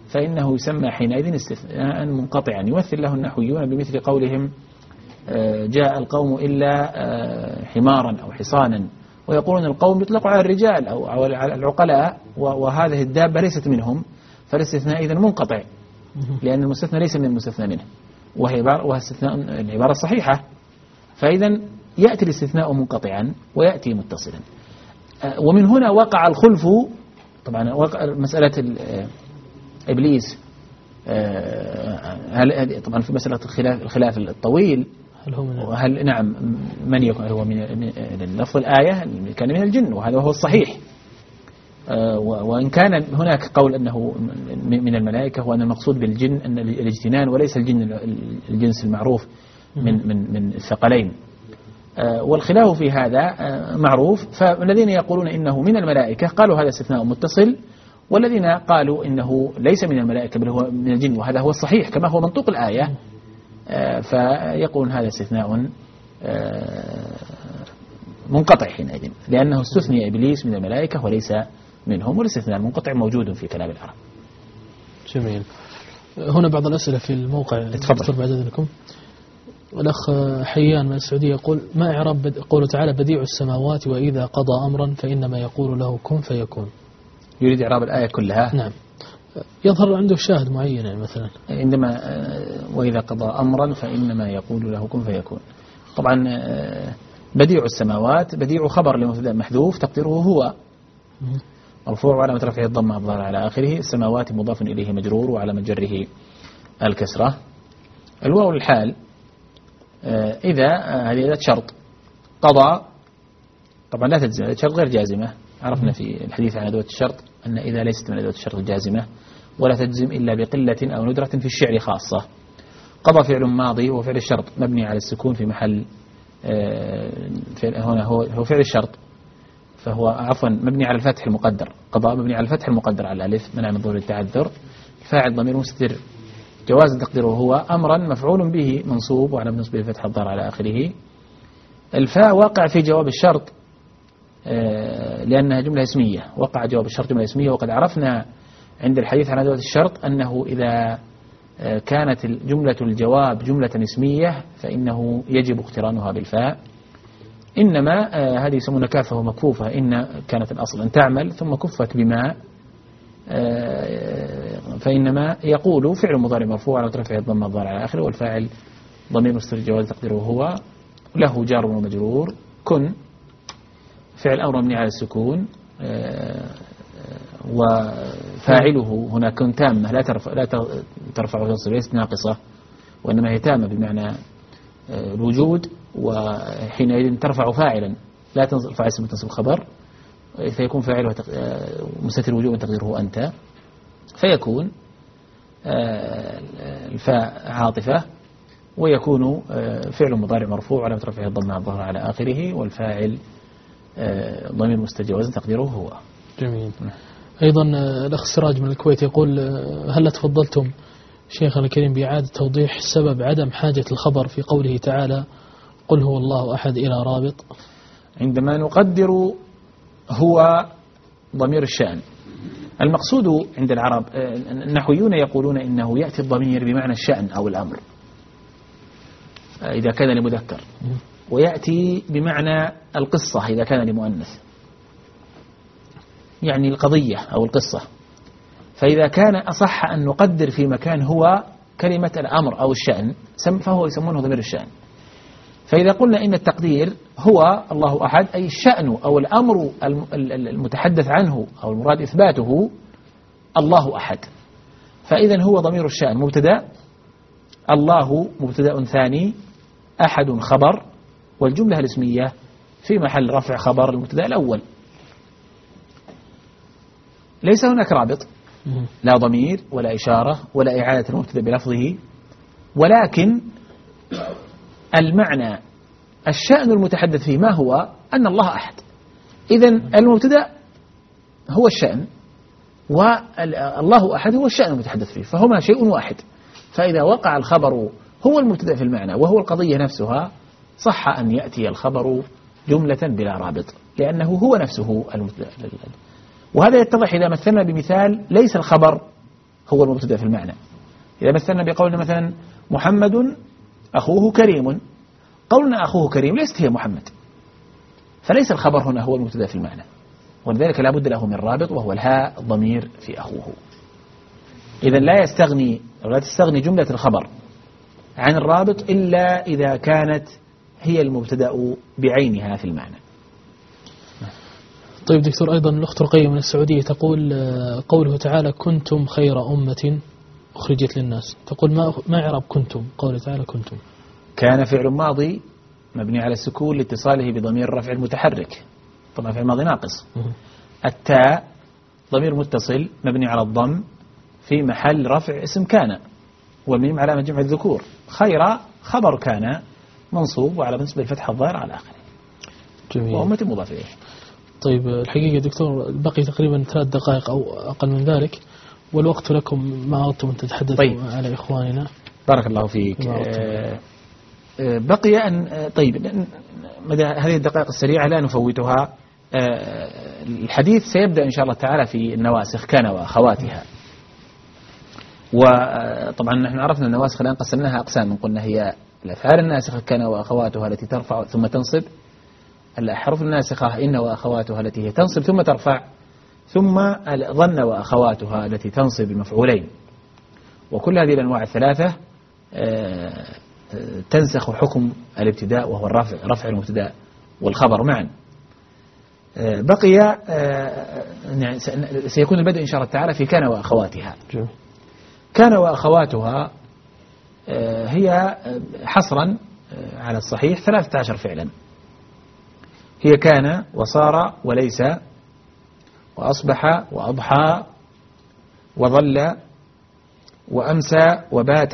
فإنه يسمى حينئذ استثناء منقطعا. يمثل له النحويون بمثل قولهم جاء القوم إلا حمارا أو حصانا، ويقولون القوم يطلق على الرجال أو على العقلاء، وهذه الدابة ليست منهم، فالاستثناء إذن منقطع لأن المستثنى ليس من المستثنى منه، وهي العبارة الصحيحة. فإذا يأتي الاستثناء منقطعا ويأتي متصلا. ومن هنا وقع الخلف. طبعا مسألة إبليس طبعا في مسألة الخلاف الطويل، هل نعم من يكون هو من لفظ الآية كان من الجن، وهذا هو الصحيح. وإن كان هناك قول أنه من الملائكة، وأن المقصود بالجن أن الاجتنان وليس الجن الجنس المعروف من الثقلين، والخلاف في هذا معروف. فالذين يقولون إنه من الملائكة قالوا هذا استثناء متصل، والذين قالوا إنه ليس من الملائكة بل هو من الجن، وهذا هو الصحيح كما هو منطوق الآية، فيقولون هذا استثناء منقطع حينئذ، لأنه استثني إبليس من الملائكة وليس منهم، والاستثناء المنقطع موجود في كلام العرب. جميل. هنا بعض الأسئلة في الموقع. تفضل. بعد ذلكم الأخ حيان من السعودية يقول: ما إعراب قوله تعالى بديع السماوات وإذا قضى أمرا فإنما يقول له كن فيكون؟ يريد إعراب الآية كلها. نعم. يظهر عنده شاهد معين، يعني مثلا عندما وإذا قضى أمرا فإنما يقول له كن فيكون. طبعا بديع السماوات بديع خبر لمبتدأ محذوف تقديره هو مرفوع وعلامة رفعه الضمة الظاهرة على آخره. السماوات مضاف إليه مجرور وعلامة جره الكسرة. الواو الحال إذا هذه أداة شرط. قضى طبعا لا تجزم، أداة شرط غير جازمة. عرفنا في الحديث عن أدوات الشرط أن إذا ليست من أدوات الشرط الجازمة ولا تجزم إلا بقلة أو ندرة في الشعر خاصة. قضى فعل ماضي وفعل الشرط مبني على السكون في محل هنا هو فعل الشرط، فهو عفوا مبني على الفتح المقدر. قضاء مبني على الفتح المقدر على الألف منع من ظهور التعذر. فاعل ضمير مستتر جواز تقديره هو أمرا مفعول به منصوب وعلى نصبه الفتح الضار على آخره. الفاء واقع في جواب الشرط لأنها جملة اسمية. وقع جواب الشرط جملة اسمية، وقد عرفنا عند الحديث عن أدوات الشرط أنه إذا كانت جملة الجواب جملة اسمية فإنه يجب اقترانها بالفاء. إنما هذه يسمونها كافة ومكفوفة. إن كانت الأصل أن تعمل ثم كفت بما، فإنما يقول فعل مضارع مرفوع على رفعه الضمة الظاهرة على آخره، والفاعل ضمير مستتر جواز تقديره هو، له جار ومجرور. كن فعل أمر مبني على السكون، وفاعله هنا كن تامة لا ترفع وتنصب، ليست ناقصة وإنما هي تامة بمعنى الوجود، وحينئذ ترفع فاعلا لا ترفع اسم تنصب خبر، فيكون فاعله مستتر وجوب تقديره أنت. فيكون الفاء عاطفة، ويكون فعل مضارع مرفوع على رفعه الضمة الظاهرة على آخره، والفاعل ضمير مستتر تقديره هو. جميل. أيضا الأخ سراج من الكويت يقول: هل تفضلتم شيخنا الكريم بإعادة توضيح سبب عدم حاجة الخبر في قوله تعالى قل هو الله أحد إلى رابط؟ عندما نقدر هو ضمير الشأن، المقصود عند العرب النحويون يقولون إنه يأتي الضمير بمعنى الشأن أو الأمر إذا كان لمذكر، ويأتي بمعنى القصة إذا كان لمؤنث، يعني القضية أو القصة. فإذا كان أصح أن نقدر في مكان هو كلمة الأمر أو الشأن فهو يسمونه ضمير الشأن. فإذا قلنا إن التقدير هو الله أحد أي الشأن أو الأمر المتحدث عنه أو المراد إثباته الله أحد، فإذا هو ضمير الشأن مبتدأ، الله مبتدأ ثاني، أحد خبر، والجملة الاسمية في محل رفع خبر المبتدأ الأول. ليس هناك رابط، لا ضمير ولا إشارة ولا إعادة المبتدأ بلفظه، ولكن المعنى الشأن المتحدث فيه ما هو؟ أن الله أحد. إذن المبتدأ هو الشأن والله أحد هو الشأن المتحدث فيه، فهما شيء واحد. فإذا وقع الخبر هو المبتدأ في المعنى وهو القضية نفسها صح أن يأتي الخبر جملة بلا رابط، لأنه هو نفسه المبتدأ. وهذا يتضح إذا مثلنا بمثال ليس الخبر هو المبتدأ في المعنى. إذا مثلنا بقولنا مثلا محمد أخوه كريم، قولنا أخوه كريم ليست هي محمد، فليس الخبر هنا هو المبتدأ في المعنى، ولذلك لا بد له من رابط وهو الهاء الضمير في أخوه. إذا لا تستغني جملة الخبر عن الرابط إلا إذا كانت هي المبتدأ بعينها في المعنى. طيب دكتور، أيضا الأخت رقية من السعودية تقول قوله تعالى كنتم خير أمة أخرجت للناس، تقول ما إعراب كنتم؟ قوله تعالى كنتم كان فعل ماضي مبني على السكون لاتصاله بضمير الرفع المتحرك، طبعا فعل ماضي ناقص. التاء ضمير متصل مبني على الضم في محل رفع اسم كان، والميم علامة جمع الذكور. خير خبر كان منصوب وعلى نسبة الفتحة الظاهرة على آخره. جميل. وأمة مضاف إليه. طيب الحقيقة دكتور بقي تقريبا 3 دقائق أو أقل من ذلك، والوقت لكم ما أردتم أن تتحدثوا طيب. على إخواننا. بارك الله فيك. بقي أن مدى هذه الدقائق السريعة لا نفوتها. الحديث سيبدأ إن شاء الله تعالى في النواسخ كان وأخواتها. وطبعا نحن عرفنا النواسخ الآن قسمناها أقسام، قلنا هي الأفعال الناسخة كان وأخواتها التي ترفع ثم تنصب، الأحرف الناسخة إن وأخواتها التي هي تنصب ثم ترفع، ثم ظن وأخواتها التي تنصب المفعولين. وكل هذه الأنواع الثلاثة تنسخ حكم الابتداء وهو رفع المبتدأ والخبر معا. بقي سيكون البدء إن شاء الله تعالى في كان وأخواتها. كان وأخواتها هي حصرا على الصحيح 13 فعلا. هي كان وصار وليس وأصبح وأضحى وظل وأمسى وبات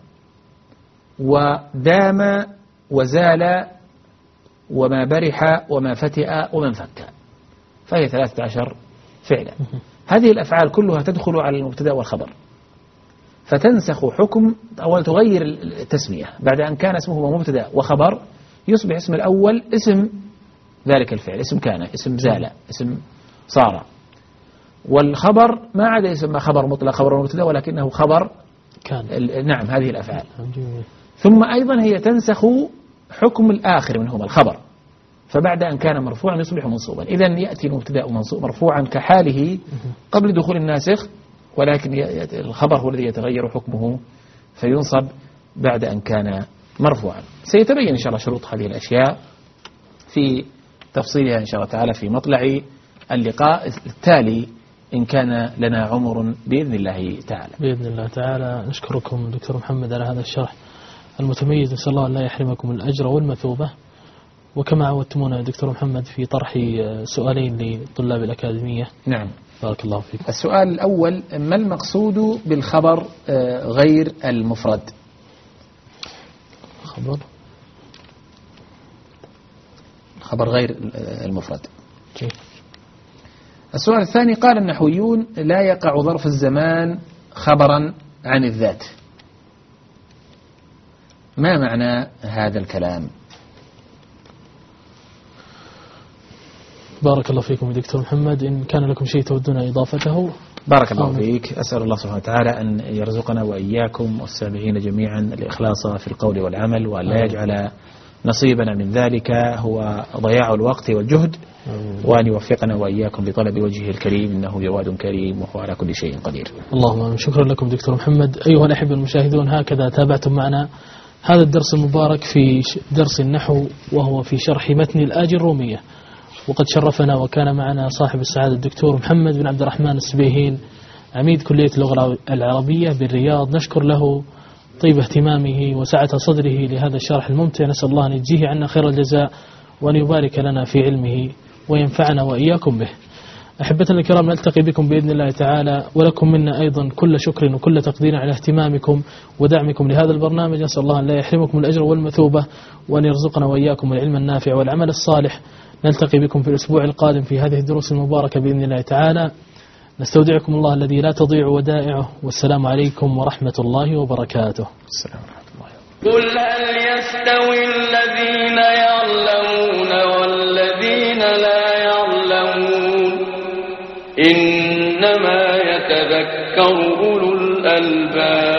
ودام وزال وما برح وما فتئ ومن فك، فهي 13 فعلا. هذه الأفعال كلها تدخل على المبتدأ والخبر، فتنسخ حكم أول تغير التسمية. بعد أن كان اسمه مبتدأ وخبر يصبح اسم الأول اسم ذلك الفعل، اسم كان، اسم زال، اسم صار. والخبر ما عاد يسمى خبر مطلق خبر مبتدأ ولكنه خبر كان. نعم هذه الأفعال. ثم أيضا هي تنسخ حكم الآخر منهما الخبر، فبعد أن كان مرفوعا يصبح منصوبا. إذن يأتي المبتدأ مرفوعا كحاله قبل دخول الناسخ، ولكن الخبر هو الذي يتغير حكمه فينصب بعد أن كان مرفوعا. سيتبين إن شاء الله شروط هذه الأشياء في تفصيلها إن شاء الله تعالى في مطلع اللقاء التالي إن كان لنا عمر بإذن الله تعالى. بإذن الله تعالى. نشكركم دكتور محمد على هذا الشرح المتميز، نسأل الله أن لا يحرمكم الأجر والمثوبة. وكما عودتمونا دكتور محمد في طرح سؤالين لطلاب الأكاديمية. نعم بارك الله فيكم. السؤال الأول: ما المقصود بالخبر غير المفرد؟ خبر غير المفرد. السؤال الثاني: قال النحويون لا يقع ظرف الزمان خبرا عن الذات، ما معنى هذا الكلام؟ بارك الله فيكم دكتور محمد. إن كان لكم شيء تودون إضافته. بارك الله فيك. أسأل الله سبحانه وتعالى أن يرزقنا وإياكم والسامعين جميعا الإخلاص في القول والعمل، وأن لا يجعل نصيبنا من ذلك هو ضياع الوقت والجهد، وأن يوفقنا وإياكم لطلب وجهه الكريم، إنه جواد كريم وهو على كل شيء قدير. اللهم شكرا لكم دكتور محمد. أيها الأحبة المشاهدون، هكذا تابعتم معنا هذا الدرس المبارك في درس النحو، وهو في شرح متن الآج الرومية. وقد شرفنا وكان معنا صاحب السعادة الدكتور محمد بن عبد الرحمن السبيهين، عميد كلية اللغة العربية بالرياض. نشكر له طيب اهتمامه وسعة صدره لهذا الشرح الممتع، نسأل الله أن يجزيه عنا خير الجزاء وأن يبارك لنا في علمه وينفعنا وإياكم به. أحبتنا الكرام، نلتقي بكم بإذن الله تعالى، ولكم منا أيضا كل شكر وكل تقدير على اهتمامكم ودعمكم لهذا البرنامج. نسأل الله أن لا يحرمكم الأجر والمثوبة، وأن يرزقنا وإياكم العلم النافع والعمل الصالح. نلتقي بكم في الأسبوع القادم في هذه الدروس المباركة بإذن الله تعالى. نستودعكم الله الذي لا تضيع ودائعه، والسلام عليكم ورحمة الله وبركاته. السلام ورحمة الله. قل هل يستوي الذين يعلمون والذين لا يعلمون؟ إنما يتذكر أولو الألباب.